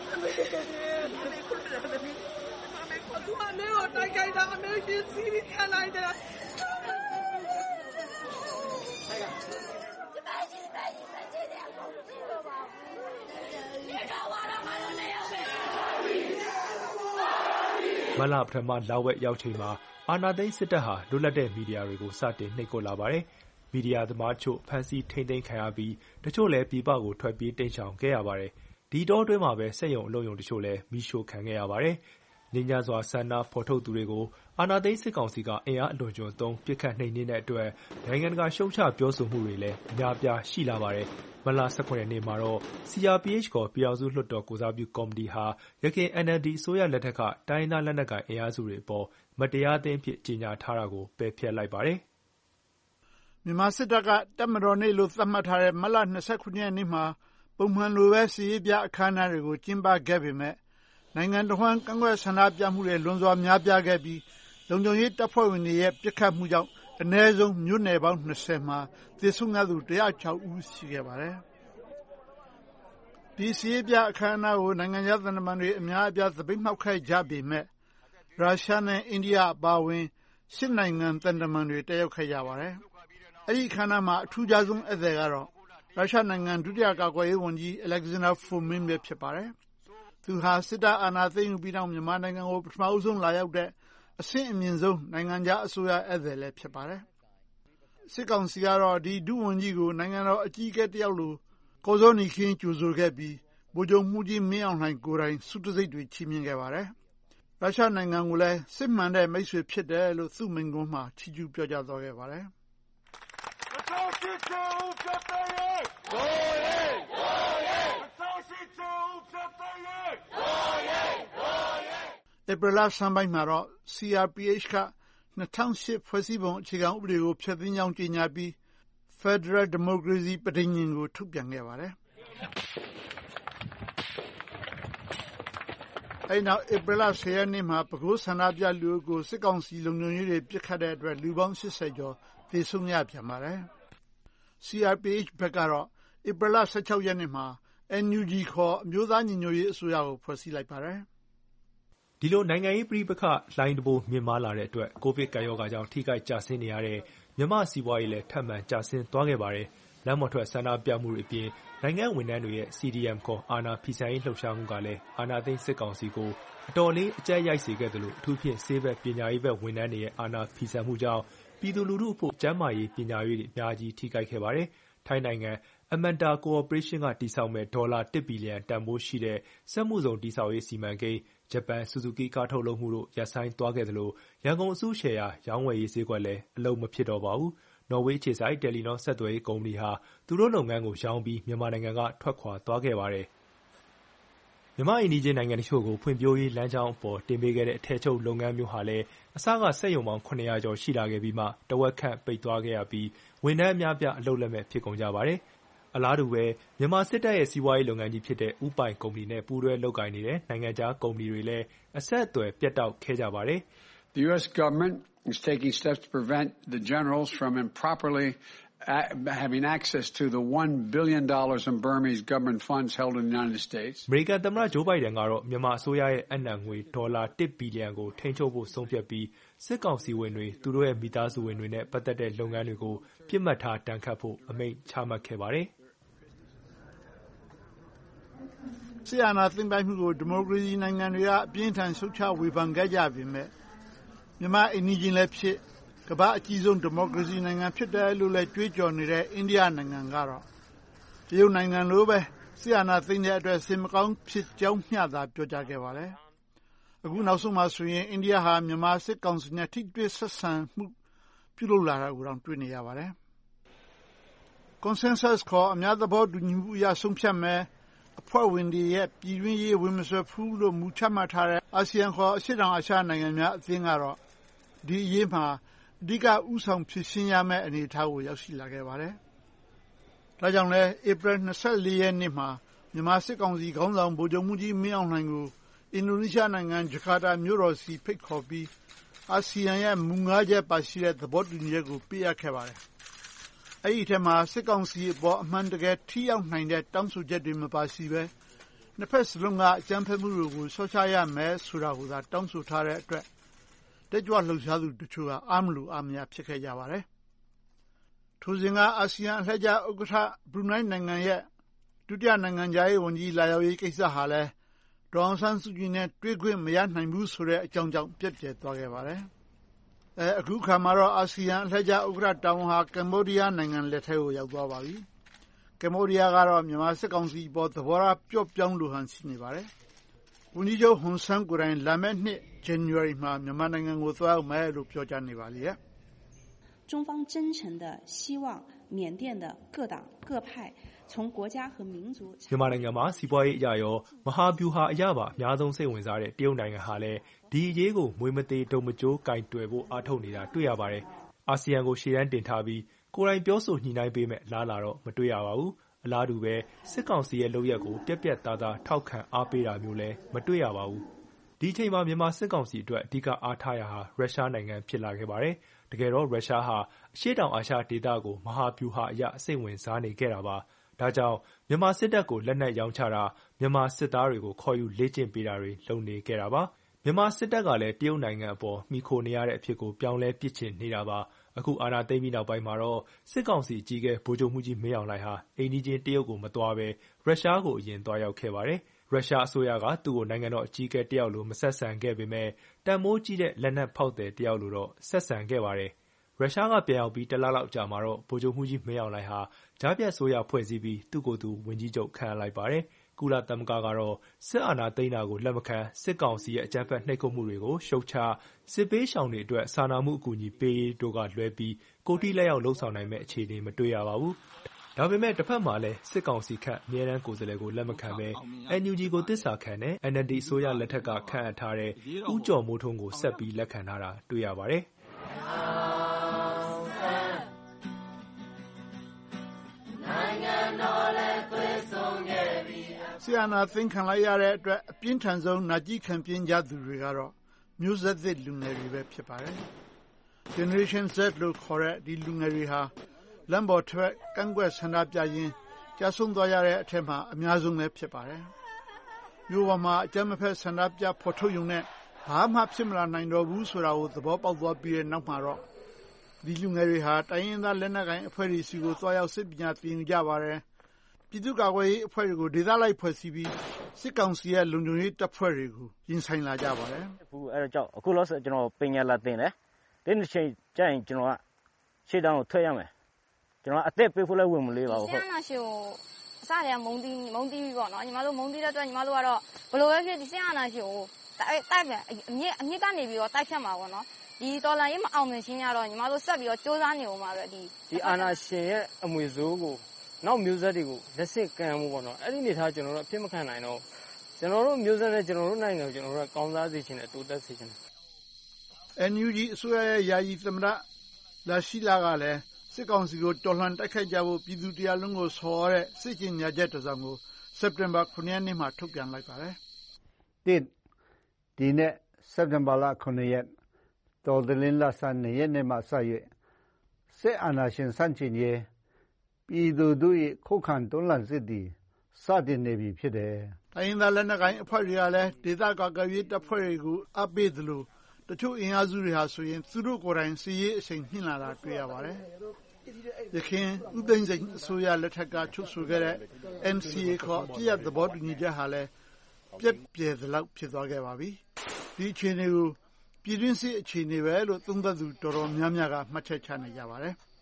မတ်လပထမလဝက်ရောက်ချိန်မှာအာဏာသိမ်းစစ်တပ်ဟာလွတ်လပ်တဲ့မီဒီယာတွေကိုစတင်နှိပ်ကွပ်လာပါတယ်။မီဒီယာသမားချို့ဖမ်းဆီးထိန်းသိမ်းခံရပြီးတချို့လည်းပြည်ပကိုထွက်ပြေးတိမ်းရှောင်ခဲ့ရပါတယ်။ဒီတောအတွင်းမှာပဲစက်ရုံအလုပ်ရုံတချို့လည်းမီးရှို့ခံခဲ့ရပါတယ်။ငြိမ်းချမ်းစွာဆန္ဒဖော်ထုတ်သူတွေကိုအာဏာသိမ်းစစ်ကောင်စီကအင်အားအလွန်အကျွံသုံးပစ်ခတ်နှိမ်နင်းတဲ့အတွက်နိုင်ငံတကာရှုတ်ချပြောဆိုမှုတွေလည်းအများအပြားရှိလာပါတယ်။မတ်လ18ရက်နေ့မှာတော့ CRPH ခေါ်ပြည်ထောင်စုလွှတ်တော်ကိုယ်စားပြုကော်မတီဟာယခင် NLD အစိုးရလက်ထက်ကတိုင်းရင်းသားလက်နက်ကိုင်အင်အားစုတွေအပေါ်မတရားအသင်းအဖြစ်ကြေညာထားတာကိုပယ်ဖျက်လိုက်ပါတယ်။မြန်မာစစ်တပ်ကတပ်မတော်နေ့လို့သတ်မှတ်ထားတဲ့မတ်လ29ရက်နေ့မှာပုံမှန်လိုပဲစစ်ရေးပြအခမ်းအနားတွေကိုကျင်းပခဲ့ပေမဲ့နိုင်ငံတော်ဝန်ကန့်ကွက်ဆန္ဒပြမှုတွေလွန်စွာများပြားခဲ့ပြီးလုံခြုံရေးတပ်ဖွဲ့ဝင်တွေရဲ့ပစ်ခတ်မှုကြောင့်အနည်းဆုံးမြို့နယ်ပေါင်း20မှာသေဆုံးသူ106ဦးရှိခဲ့ပါတယ်။ဒီစစ်ရေးပြအခမ်းအနားကိုနိုင်ငံခြားသံတမန်တွေအများအပြားသပိတ်မှောက်ခဲ့ကြပေမဲ့ရုရှားနဲ့အိန္ဒိယအပါအဝင်10နိုင်ငံသံတမန်တွေတက်ရောက်ခဲ့ကြပါတယ်။အဲဒီအခမ်းအနားမှာအထူးခြားဆုံးဧည့်သည်ကတော့ရုရှားနိုင်ငံဒုတိယကာကွယ်ရေးဝန်ကြီး Alexander Fomin ပဲဖြစ်ပါတယ်။သူဟာစစ်တပ်အာဏာသိမ်းယူပြီးနောက်မြန်မာနိုင်ငံကိုပထမဆုံးလာရောက်တဲ့အဆင့်အမြင့်ဆုံးနိုင်ငံခြားအစိုးရဧည့်သည်လည်းဖြစ်ပါတယ်။စစ်ကောင်စီကတော့ဒီဒုဝန်ကြီးကိုနိုင်ငံတော်အကြီးအကဲတယောက်လိုကော်ဇောနီခင်းကြိုဆိုခဲ့ပြီးဗိုလ်ချုပ်မှူးကြီးမင်းအောင်လှိုင်ကိုယ်တိုင်ဆုတံဆိပ်တွေချီးမြှင့်ခဲ့ပါတယ်။ရုရှားနိုင်ငံကိုလည်းစစ်မှန်တဲ့မိတ်ဆွေဖြစ်တယ်လို့သူ့မိန့်ခွန်းမှာချီးကျူးပြောကြားသွားခဲ့ပါတယ်။ဧပြီလဆန်းပိုင်းမှာတော့ CRPH က2008ဖွဲ့စည်းပုံအခြေခံဥပဒေကိုဖျက်သိမ်းကြောင်းကြေညာပြီး Federal Democracy ပဋိဉာဉ်ကိုထုတ်ပြန်ခဲ့ပါတယ်။အဲဒီနောက်ဧပြီလ10ရက်နေ့မှာပဲခူးဆန္ဒပြလူအုပ်ကိုစစ်ကောင်စီလုံခြုံရေးတွေပစ်ခတ်တဲ့အတွက်လူပေါင်း80ကျော်သေဆုံးရပြန်ပါတယ်။ CRPH ဘက်ကတော့ဧပြီလ16ရက်နေ့မှာ NUG ခေါ်အမျိုးသားညီညွတ်ရေးအစိုးရကိုဖွဲ့စည်းလိုက်ပါတယ်။ဒီလိုနိုင်ငံရေးပဋိပက္ခလှိုင်းတံပိုးမြင့်မားလာတဲ့အတွက်ကိုဗစ်ကပ်ရောဂါကြောင့်ထိခိုက်ကျဆင်းနေရတဲ့မြန်မာ့စီးပွားရေးလည်းထပ်မံကျဆင်းသွားခဲ့ပါတယ်။လမ်းပေါ်ထွက်ဆန္ဒပြမှုတွေအပြင်နိုင်ငံဝန်ထမ်းတွေရဲ့ CDM ခေါ်အာဏာဖီဆန်ရေးလှုပ်ရှားမှုကလည်းအာဏာသိမ်းစစ်ကောင်စီကိုအတော်လေးအကျပ်ရိုက်စေခဲ့သလိုအထူးဖြင့်ဆေးဘက်ပညာရေးဘက်ဝန်ထမ်းတွေရဲ့အာဏာဖီဆန်မှုကြောင့်ပြည်သူလူထုအဖို့ကျန်းမာရေးပညာရေးတွေအများကြီးထိခိုက်ခဲ့ပါတယ်။ထိုင်းနိုင်ငံAmanta Corporation ကတည်ဆောက်မဲ့ဒေါ်လာ1ဘီလီယံတန်ဖိုးရှိတဲ့စက်မှုဇုံတည်ဆောက်ရေးစီမံကိန်းဂျပန်ဆူဇူကီကားထုတ်လုပ်မှုတို့ရပ်ဆိုင်းသွားခဲ့သလိုရန်ကုန်အစုရှယ်ယာရောင်းဝယ်ရေးဈေးကွက်လည်းအလုပ်မဖြစ်တော့ပါဘူး။နော်ဝေးအခြေစိုက်တယ်လီနောဆက်သွယ်ရေးကုမ္ပဏီဟာသူတို့လုပ်ငန်းကိုရောင်းပြီးမြန်မာနိုင်ငံကထွက်ခွာသွားခဲ့ပါတယ်။မြန်မာအိမ်နီးချင်းနိုင်ငံတချို့ကိုဖွံ့ဖြိုးရေးလမ်းကြောင်းအပေါ်တင်ပေးခဲ့တဲ့အထည်ချုပ်လုပ်ငန်းမျိုးဟာလည်းအစကစက်ရုံပေါင်း900ကျော်ရှိလာခဲ့ပြီးမှတဝက်ခန့်ပိတ်သွားခဲ့ရပြီးဝန်ထမ်းအများပြအလုပ်လက်မဲ့ဖြစ်ကုန်ကြပါတယ်။အလားတူပဲမြန်မာစစ်တပ်ရဲ့စီးပွားရေးလုပ်ငန်းကြီးဖြစ်တဲ့ဦးပိုင်ကုမ္ပဏီနဲ့ပူးတွဲလုပ်ကိုင်နေတဲ့နိုင်ငံခြားကုမ္ပဏီတွေလည်းအဆက်အသွယ်ပြတ်တောက်ခဲ့ကြပါတယ်။ The US government is taking steps to prevent the generals from improperly having access to the $1 billion in Burmese government funds held in the United States. အမေရိကန်သမ္မတဂျိုးဘိုင်ဒန်ကတော့မြန်မာအစိုးရရဲ့အနံငွေဒေါ်လာ1ဘီလီယံကိုထိန်းချုပ်ဖို့ဆုံးဖြတ်ပြီးစစ်ကောင်စီဝင်တွေသူတို့ရဲ့မိသားစုဝင်တွေနဲ့ပတ်သက်တဲ့လုပ်ငန်းတွေကိုပြစ်မှတ်ထားတန်ခတ်ဖို့အမိန့်ချမှတ်ခဲ့ပါတယ်။စစ်အာဏာသိမ်းပိုက်မှုကိုဒီမိုကရေစီနိုင်ငံတွေကအပြင်းထန်ရှုတ်ချဝေဖန်ခဲ့ကြပေမဲ့မြန်မာအိမ်နီးချင်းလည်းဖြစ်ကမ္ဘာအကြီးဆုံးဒီမိုကရေစီနိုင်ငံဖြစ်တယ်လို့လည်းကြွေးကြော်နေတဲ့အိန္ဒိယနိုင်ငံကတော့တရုတ်နိုင်ငံလိုပဲစစ်အာဏာသိမ်းတဲ့အတွက်စိတ်မကောင်းဖြစ်ကြောင်းမျှသာပြောကြားခဲ့ပါတယ်။အခုနောက်ဆုံးမှာဆိုရင်အိန္ဒိယဟာမြန်မာစစ်ကောင်စီနဲ့ထိတွေ့ဆက်ဆံမှုပြုလုပ်လာတာကိုတောင်တွေ့နေရပါတယ်။ Consensus ခေါ်အများသဘောတူညီမှုအရဆုံးဖြတ်မယ်အဖွဲ့ဝင်တွေရဲ့ပြည်တွင်းရေးဝင်မစွက်ဘူးလို့မူချမှတ်ထားတဲ့အာဆီယံခေါ်အရှေ့တောင်အာရှနိုင်ငံများအသင်းကတော့ဒီအရေးမှာအဓိကဥဆောင်ဖြည့်ရှင်းရမယ့်အနေအထားကိုရောက်ရှိလာခဲ့ပါတယ်။ဒါကြောင့်လဲဧပြီ24ရက်နေ့မှာမြန်မာစစ်ကောင်စီခေါင်းဆောင်ဗိုလ်ချုပ်မှူးကြီးမင်းအောင်လှိုင်ကိုအင်ဒိုနီးရှားနိုင်ငံဂျကာတာမြို့တော်စီဖိတ်ခေါ်ပြီးအာဆီယံရဲ့မူ၅ချက်ပါရှိတဲ့သဘောတူညီချက်ကိုပေးအပ်ခဲ့ပါတယ်။အဲဒီထဲမှာစစ်ကောင်စီအပေါ်အမှန်တကယ်ထိရောက်နိုင်တဲ့တောင်းဆိုချက်တွေမပါရှိဘဲနှစ်ဖက်စလုံးကအကြမ်းဖက်မှုတွေကိုလျှော့ချရမယ်ဆိုတာကိုသာတောင်းဆိုထားတဲ့အတွက်တက်ကြွလှုပ်ရှားသူတချို့ကအားမလိုအားမရဖြစ်ခဲ့ကြပါတယ်။ထိုစဉ်ကအာဆီယံအလှည့်ကျဥက္ကဋ္ဌဘရူနိုင်းနိုင်ငံရဲ့ဒုတိယနိုင်ငံခြားရေးဝန်ကြီးလာရောက်ရေးကိစ္စဟာလည်းဒေါ်အောင်ဆန်းစုကြည်နဲ့တွေ့ခွင့်မရနိုင်ဘူးဆိုတဲ့အကြောင်းကြောင့်ပြက်ပြယ်သွားခဲ့ပါတယ်။အခုခါမှာတော့အာဆီယံအလှည့်ကျဥက္ကဋ္ဌတာဝန်ဟာကမ္ဘောဒီးယားနိုင်ငံလက်ထဲကိုရောက်သွားပါပြီ။ကမ္ဘောဒီးယားကတော့မြန်မာစစ်ကောင်စီပေါ်သဘောထားပျော့ပြောင်းလိုဟန်ရှိနေပါတယ်။ဝန်ကြီးချုပ်ဟွန်ဆန်းကိုယ်တိုင်လာမယ့်နှစ်ဇန်နဝါရီမှာမြန်မာနိုင်ငံကိုသွားရောက်မယ်လို့ပြောကြားနေပါလေ။中方真诚的希望缅甸的各党各派从国家和民族မြန်မာနိုင်ငံမှာစီးပွားရေးအရာရောမဟာဗျူဟာအရာပါအများဆုံးစိတ်ဝင်စားတဲ့တရုတ်နိုင်ငံဟာလည်းဒီအရေးကိုမွေးမသေးတုံမကျိုးကင်တွယ်ဖို့အားထုတ်နေတာတွေ့ရပါတယ်။အာဆီယံကိုရှေ့တန်းတင်ထားပြီးကိုယ်တိုင်ပြောဆိုညှိနှိုင်းပေးမဲ့လားလာတော့မတွေ့ရပါဘူး။အလားတူပဲစစ်ကောင်စီရဲ့လုပ်ရက်ကိုပြက်ပြက်သားသားထောက်ခံအားပေးတာမျိုးလည်းမတွေ့ရပါဘူး။ဒီအချိန်မှာမြန်မာစစ်ကောင်စီအတွက်အဓိကအားထားရာဟာရုရှားနိုင်ငံဖြစ်လာခဲ့ပါတယ်။တကယ်တော့ရုရှားဟာအရှေ့တောင်အာရှဒေသကိုမဟာဗျူဟာအရစိတ်ဝင်စားနေခဲ့တာပါ။ဒါကြောင့်မြန်မာစစ်တပ်ကိုလက်နက်ရောင်းချတာမြန်မာစစ်သားတွေကိုခေါ်ယူလေ့ကျင့်ပေးတာတွေလုပ်နေခဲ့တာပါ။မြန်မာစစ်တပ်ကလည်းတရုတ်နိုင်ငံအပေါ်မှီခိုနေရတဲ့အဖြစ်ကိုပြောင်းလဲပစ်ချင်နေတာပါ။အခုအာဏာသိမ်းပြီးနောက်ပိုင်းမှာတော့စစ်ကောင်စီအကြီးအကဲဗိုလ်ချုပ်မှူးကြီးမင်းအောင်လှိုင်ဟာအိမ်နီးချင်းတရုတ်ကိုမသွားဘဲရုရှားကိုအရင်သွားရောက်ခဲ့ပါတယ်။ရုရှားအစိုးရကသူ့ကိုနိုင်ငံတော်အကြီးအကဲတယောက်လိုမဆက်ဆံခဲ့ပေမဲ့တန်မိုးကြီးတဲ့လက်နက်ဖောက်သည်တယောက်လိုတော့ဆက်ဆံခဲ့ပါတယ်။ရုရှားကပြန်ရောက်ပြီးတစ်လလောက်ကြာမှာတော့ဗိုလ်ချုပ်မှူးကြီးမင်းအောင်လှိုင်ဟာကြားဖြတ်အစိုးရဖွဲ့စည်းပြီးသူ့ကိုယ်သူဝန်ကြီးချုပ်ခန့်အပ်လိုက်ပါတယ်။ကုလသမဂ္ဂကတော့စစ်အာဏာသိမ်းတာကိုလက်မခံစစ်ကောင်စီရဲ့အကြမ်းဖက်နှိပ်ကွပ်မှုတွေကိုရှုတ်ချစစ်ဘေးရှောင်တွေအတွက်စာနာမှုအကူအညီပေးရေးတို့ကလွဲပြီးကိုယ်ထိလက်ရောက်လှုံ့ဆော်နိုင်မယ့်အခြေအနေမတွေ့ရပါဘူး။ဒါပေမဲ့တစ်ဖက်မှာလည်းစစ်ကောင်စီခန့်အမြဲတမ်းကိုယ်စားလှယ်ကိုလက်မခံဘဲ NUG ကိုသစ္စာခံတဲ့ NLD အစိုးရလက်ထက်ကခန့်အပ်ထားတဲ့ဦးကျော်မိုးထွန်းကိုဆက်ပြီးလက်ခံထားတာတွေ့ရပါတယ်။ဆီယနာသိန်းခံလိုက်ရတဲ့အတွက်အပြင်းထန်ဆုံးနာကြီးခံပြင်းကြသူတွေကတော့မျိုးဆက်သစ်လူငယ်တွေပဲဖြစ်ပါတယ်။ Generation Z လို့ခေါ်တဲ့ဒီလူငယ်တွေဟာလမ်းပေါ်ထွက်ကန့်ကွက်ဆန္ဒပြရင်းကြာဆုံးသွားရတဲ့အထက်မှာအများဆုံးလည်းဖြစ်ပါတယ်။မြို့ပေါ်မှာအကြမ်းမဖက်ဆန္ဒပြဖော်ထုတ်ရုံနဲ့ဘာမှဖြစ်မလာနိုင်တော့ဘူးဆိုတာကိုသဘောပေါက်သွားပြီးတဲ့နောက်မှာတော့ဒီလူငယ်တွေဟာတိုင်းရင်းသားလက်နက်ကိုင်အဖွဲ့တွေစီကိုသွားရောက်စစ်ပညာသင်ယူကြပါတယ်။ပြည်သူ့ကာကွယ်ရေးအဖွဲ့တွေကိုဒေသလိုက်ဖွဲ့စည်းပြီးစစ်ကောင်စီရဲ့လုံခြုံရေးတပ်ဖွဲ့တွေကိုရင်ဆိုင်လာကြပါတယ်။အဲ့တော့ကြောင့်အခုလောဆယ်ကျွန်တော်ပညာလာသင်တယ်။ဒီနေ့ချိန်ကျရင်ကျွန်တော်ကရှေ့တောင်ကိုထွက်ရမယ်။ကျွန်တော်အသက်ပေးဖို့လည်းဝင်မလေးပါဘူးဟုတ်။ဆရာနာရှင်ကိုအစတည်းကမုံတီးပြီးပေါ့နော်။ညီမတို့မုံတီးတဲ့အတွက်ညီမတို့ကတော့ဘယ်လိုပဲဖြစ်ဒီဆရာနာရှင်ကိုတိုက်ပြန်အမြင့်ကနေပြီးတော့တိုက်ဖြတ်မှာပေါ့နော်။ဒီတော်လန်ရေးမအောင်မြင်ခြင်းရတော့ညီမတို့ဆက်ပြီးတော့စူးစမ်းနေအောင်ပါပဲဒီအာနာရှင်ရဲ့အမွေစိုးကိုနောက်မျိုးဆက်တွေကိုလက်စစ်ကမ်းမှုပေါ့နော်အဲ့ဒီနေထားကျွန်တော်တို့အဖြစ်မခံနိုင်တော့ကျွန်တော်တို့မျိုးဆက်နဲ့ကျွန်တော်တို့နိုင်ငံကိုကျွန်တော်တို့ကောင်းစားစေချင်တယ်တိုးတက်စေချင်တယ် NUG အစိုးရရဲ့ယာယီသမ္မတလာရှိလာကလည်းစစ်ကောင်စီကိုတော်လှန်တိုက်ခိုက်ကြဖို့ပြည်သူတရားလုံးကိုဆော်တဲ့စစ်ကြေညာချက်တစ်စောင်ကိုစက်တင်ဘာ9ရက်နေ့မှာထုတ်ပြန်လိုက်ပါတယ်ဒီနေ့စက်တင်ဘာလ9ရက်တော်သလင်းလဆန်2ရက်နေ့မှာစရွေးစစ်အာဏာရှင်ဆန့်ကျင်ရေးပြည်သူတို့ရဲ့ခုခံတွန်းလှန်စစ်သည်စတင်နေပြီဖြစ်တယ်။တိုင်းရင်းသားလက်နက်ကိုင်အဖွဲ့တွေကလည်းဒေသကာကွယ်ရေးတပ်ဖွဲ့တွေကိုအပ်ပေးသလိုတချို့အင်အားစုတွေဟာဆိုရင်သူတို့ကိုယ်တိုင်စစ်ရေးအချိန်နှင်းလာတာတွေ့ရပါတယ်။ယခင်ဥသိမ်းစိန်အစိုးရလက်ထက်ကချုပ်ဆိုခဲ့တဲ့ NCA ခေါ်အပစ်ရပ်သဘောတူညီချက်ဟာလည်းပြက်ပြယ်သလောက်ဖြစ်သွားခဲ့ပါပြီ။ဒီအခြေအနေကိုပြည်တွင်းစစ်အခြေအနေပဲလို့သုံးသပ်သူတော်တော်များများကမှတ်ချက်ချနေကြပါတယ်။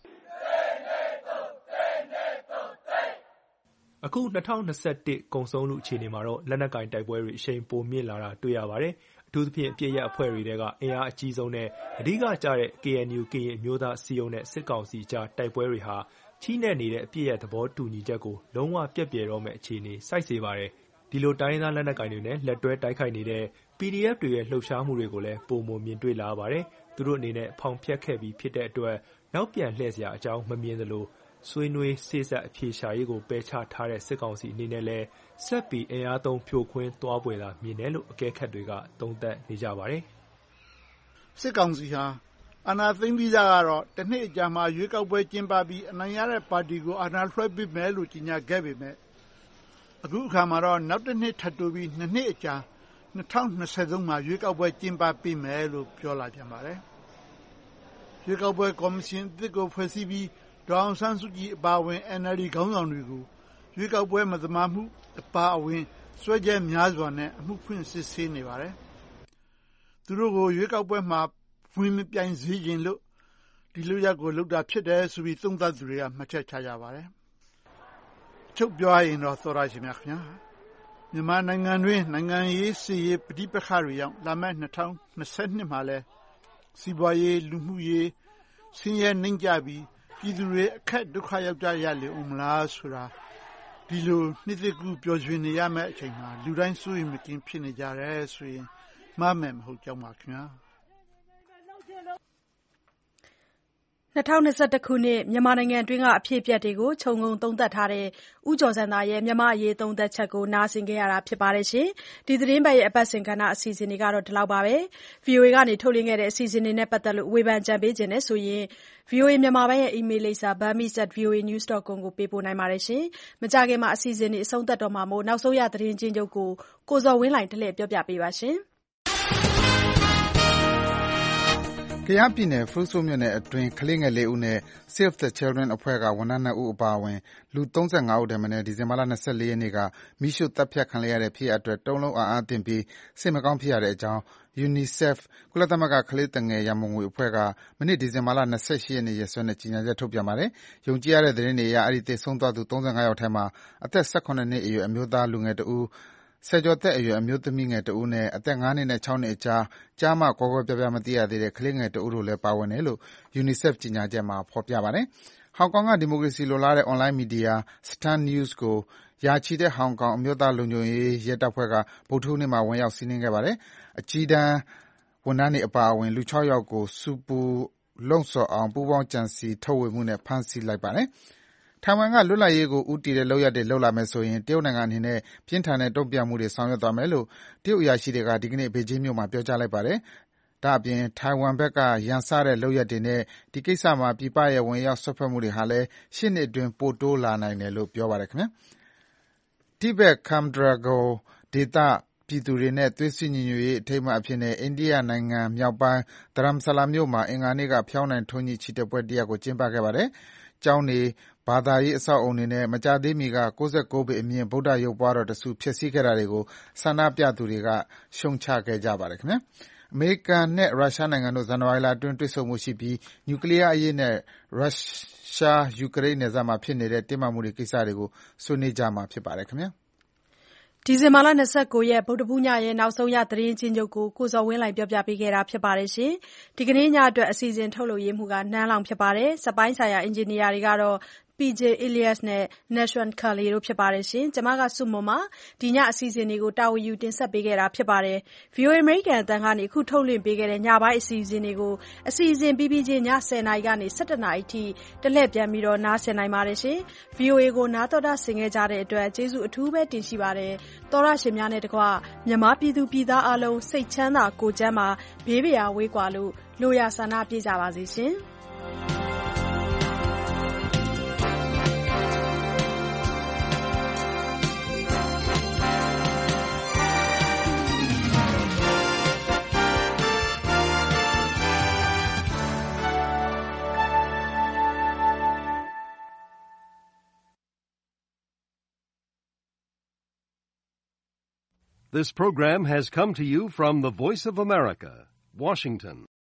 အခု2021ကုန်ဆုံးလူအခြေအနေမှာတော့လက်နက်ကင်တိုက်ပွဲတွေအရှိန်ပိုမြင့်လာတာတွေ့ရပါတယ်။အထူးသဖြင့်အပြည့်ရအဖွဲ့တွေကအင်အားအကြီးဆုံးနဲ့အဓိကကျတဲ့ KNU ကရင်အမျိုးသားစီယုံနဲ့စစ်ကောင်စီကြားတိုက်ပွဲတွေဟာချီးနဲ့နေတဲ့အပြည့်ရသဘောတူညီချက်ကိုလုံးဝပြက်ပြယ်တော့မဲ့အခြေအနေစိုက်စေပါတယ်။ဒီလိုတိုင်းရင်းသားလက်နက်ကင်တွေနဲ့လက်တွဲတိုက်ခိုက်နေတဲ့ PDF တွေရဲ့လှုပ်ရှားမှုတွေကိုလည်းပုံမမြင်တွေ့လာပါတယ်။သူတို့အနေနဲ့ဖောင်ဖျက်ခဲ့ပြီးဖြစ်တဲ့အတွက်နောက်ပြန်လှည့်စရာအကြောင်းမမြင်သလိုဆွေးနွေးစေ့စပ်အဖြေရှာရေးကိုပယ်ချထားတဲ့စစ်ကောင်စီအနေနဲ့လည်းဆက်ပြီးအင်အားသုံးဖြိုခွင်းသွားပွေတာမြင်တယ်လို့အကဲခတ်တွေကသုံးသပ်နေကြပါတယ်။စစ်ကောင်စီဟာအာဏာသိမ်းပြီးသားကတော့တစ်နှစ်အကြာမှာရွေးကောက်ပွဲကျင်းပပြီးအနိုင်ရတဲ့ပါတီကိုအာဏာလွှဲပေးမယ်လို့ကြေညာခဲ့ပေမဲ့အခုအခါမှာတော့နောက်တစ်နှစ်ထပ်တိုးပြီး2နှစ်အကြာ2023မှာရွေးကောက်ပွဲကျင်းပပေးမယ်လို့ပြောလာကြပါတယ်။ရွေးကောက်ပွဲကော်မရှင်အသစ်ကိုဖွဲ့စည်းပြီးဒေါ်အောင်ဆန်းစုကြည်အပါအဝင် NLD ခေါင်းဆောင်တွေကိုရွေးကောက်ပွဲမသမာမှုအပါအဝင်စွဲချက်များစွာနဲ့အမှုဖွင့်စစ်ဆေးနေပါတယ်။သူတို့ကိုရွေးကောက်ပွဲမှာဝင်မပြိုင်စေခြင်းလို့ဒီလိုရက်ကိုလုပ်တာဖြစ်တယ်ဆိုပြီးသုံးသပ်သူတွေကမှတ်ချက်ချကြပါတယ်။ချုပ်ပြောရရင်တော့သောရရှင်များခင်ဗျာမြန်မာနိုင်ငံတွင်နိုင်ငံရေးစစ်ရေးပဋိပက္ခတွေကြောင့်လာမယ့်2022မှာလဲစီးပွားရေးလူမှုရေးဆင်းရဲနှိမ့်ကြပြီးပြည်သူတွေအခက်ဒုက္ခရောက်ကြရလေဦးမလားဆိုတာဒီလိုနှစ်သက်ကူပြောရွှင်နေရမယ့်အချိန်မှာလူတိုင်းစိုးရိမ်မကင်းဖြစ်နေကြတယ်ဆိုရင်မှားမယ်မဟုတ်ကြောင်းပါခင်ဗျာ 2021ခုနှစ်မြန်မာနိုင်ငံအတွင်းကအဖြစ်အပျက်တွေကိုခြုံငုံသုံးသပ်ထားတဲ့ဦးကျော်စံသာရဲ့မြန်မာ့အရေးသုံးသပ်ချက်ကိုနားဆင်ခဲ့ရတာဖြစ်ပါတယ်ရှင်။ဒီသတင်းပတ်ရဲ့အပတ်စဉ်ကဏ္ဍအစီအစဉ်တွေကတော့ဒီလောက်ပါပဲ။ VOA ကနေထုတ်လွှင့်ခဲ့တဲ့အစီအစဉ်တွေနဲ့ပတ်သက်လို့ဝေဖန်ကြံပေးခြင်းနဲ့ဆိုရင် VOA မြန်မာပိုင်းရဲ့အီးမေးလ်လိပ်စာ burmese@voanews.com ကိုပေးပို့နိုင်ပါတယ်ရှင်။မကြာခင်မှာအစီအစဉ်တွေအဆုံးသတ်တော့မှာမို့နောက်ဆုံးရသတင်းချင်းချုပ်ကိုကိုဇော်ဝင်းလှိုင်တလှည့်ပြောပြပေးပါရှင်။ကယားပြည်နယ်ဖရူဆိုမြို့နယ်အတွင်းကလေးငယ်4ဦးနဲ့ Save the Children အဖွဲ့ကဝန်ထမ်း2ဦးအပါအဝင်လူ35ဦးထက်မနည်းဒီဇင်ဘာလ24ရက်နေ့ကမီးရှို့သတ်ဖြတ်ခံလိုက်ရတဲ့ဖြစ်ရပ်အတွက်တုန်လှုပ်အားသင့်ပြီးစိတ်မကောင်းဖြစ်ရတဲ့အကြောင်း UNICEF ကုလသမဂ္ဂကလေးသူငယ်ရန်ပုံငွေအဖွဲ့ကမနေ့ဒီဇင်ဘာလ28ရက်နေ့ရက်စွဲနဲ့ကြေညာချက်ထုတ်ပြန်ပါတယ်။ယုံကြည်ရတဲ့သတင်းတွေအရအဲဒီသေဆုံးသွားသူ35ယောက်ထဲမှာအသက်18နှစ်အရွယ်အမျိုးသားလူငယ်2ဦးဆယ်ကျော်သက်အရွယ်အမျိုးသမီးငယ်2ဦးနဲ့အသက်9နှစ်နဲ့6နှစ်အကြားကြားမကွဲကွဲပြားပြားမသိရသေးတဲ့ကလေးငယ်2ဦးတို့လည်းပါဝင်တယ်လို့ UNICEF ကြေညာချက်မှာဖော်ပြပါတယ်။ဟောင်ကောင်ကဒီမိုကရေစီလိုလားတဲ့အွန်လိုင်းမီဒီယာ Star News ကိုရာချီတဲ့ဟောင်ကောင်အမျိုးသားလုံခြုံရေးရဲတပ်ဖွဲ့ကဗုဒ္ဓဟူးနေ့မှာဝင်ရောက်စီးနင်းခဲ့ပါတယ်။အကြီးတန်းဝန်ထမ်းတွေအပါအဝင်လူ6ယောက်ကိုဆူပူလှုံ့ဆော်အောင်ပူးပေါင်းကြံစည်ထုတ်ဝေမှုနဲ့ဖမ်းဆီးလိုက်ပါတယ်။ထိုင်ဝမ်ကလွတ်လပ်ရေးကိုဦးတည်တဲ့လုပ်ရပ်တွေလုပ်လာမယ်ဆိုရင်တရုတ်နိုင်ငံအနေနဲ့ပြင်းထန်တဲ့တုံ့ပြန်မှုတွေဆောင်ရွက်သွားမယ်လို့တရုတ်အရာရှိတွေကဒီကနေ့ဘေကျင်းမြို့မှာပြောကြားလိုက်ပါတယ်။ဒါ့အပြင်ထိုင်ဝမ်ဘက်ကရန်စတဲ့လုပ်ရပ်တွေနဲ့ဒီကိစ္စမှာပြည်ပရဲ့ဝင်ရောက်စွက်ဖက်မှုတွေဟာလည်းရှေ့နှစ်အတွင်းပိုတိုးလာနိုင်တယ်လို့ပြောပါတယ်ခင်ဗျာ။တိဘက် Kamdra-go ဒေသပြည်သူတွေနဲ့သွေးစည်းညီညွတ်ရေးအထိမ်းအမှတ်အဖြစ်နဲ့အိန္ဒိယနိုင်ငံမြောက်ပိုင်း Dharamsala မြို့မှာအင်္ဂါနေ့ကဖျောင်းနိုင်ထွန်းညှိချီတက်ပွဲတရပ်ကိုကျင်းပခဲ့ပါတယ်။ကျောင်းတွေဘာသာရေးအဆောက်အအုံတွေနဲ့မကြာသေးမီက69ပေအမြင့်ဗုဒ္ဓရုပ်ပွားတော်တဆူဖျက်ဆီးခဲ့တာတွေကိုဆန္ဒပြသူတွေကရှုတ်ချခဲ့ကြပါတယ်ခင်ဗျာ။အမေရိကန်နဲ့ရုရှားနိုင်ငံတို့ဇန်နဝါရီလအတွင်းတွေ့ဆုံမှုရှိပြီးနျူကလ িয়ার အရေးနဲ့ရုရှားယူကရိန်းနယ်စပ်မှာဖြစ်နေတဲ့တင်းမာမှုတွေကိစ္စတွေကိုဆွေးနွေးကြမှာဖြစ်ပါတယ်ခင်ဗျာ။ဒီဇင်ဘာလ29ရက်ဗုဒ္ဓဘူးညရဲ့နောက်ဆုံးရသတင်းချင်းချုပ်ကိုကိုဇော်ဝင်းလှိုင်ပြောပြပေးခဲ့တာဖြစ်ပါတယ်ရှင်။ဒီကနေ့ညအတွက်အစီအစဉ်ထုတ်လုပ်ရေးမှုကနန်းလောင်ဖြစ်ပါတယ်။စပိုင်းဆိုင်ရာအင်ဂျင်နီယာတွေကတော့ PJ Elias နဲ့ Nashwan Kali တို့ဖြစ်ပါတယ်ရှင်။ကျွန်မကစုမွန်ပါဒီညအစီအစဉ်တွေကိုတာဝန်ယူတင်ဆက်ပေးခဲ့တာဖြစ်ပါတယ်။ VOA American အသံကနေအခုထုတ်လွှင့်ပေးခဲ့တဲ့ညပိုင်းအစီအစဉ်တွေကိုအစီအစဉ်ပြီးပြီးချင်းည10:00နာရီကနေ17:00နာရီအထိတလှည့်ပြန်ပြီးတော့နားဆင်နိုင်ပါတယ်ရှင်။ VOA ကိုနားတော်တာဆင်ခဲ့ကြတဲ့အတွက်ကျေးဇူးအထူးပဲတင်ရှိပါတယ်။သောရရှင်များနဲ့တကွမြန်မာပြည်သူပြည်သားအလုံးစိတ်ချမ်းသာကိုယ်ကျန်းမာဘေးပရာဝေးကွာလို့လိုရာဆန္ဒပြကြပါစေရှင်။ This program has come to you from the Voice of America, Washington.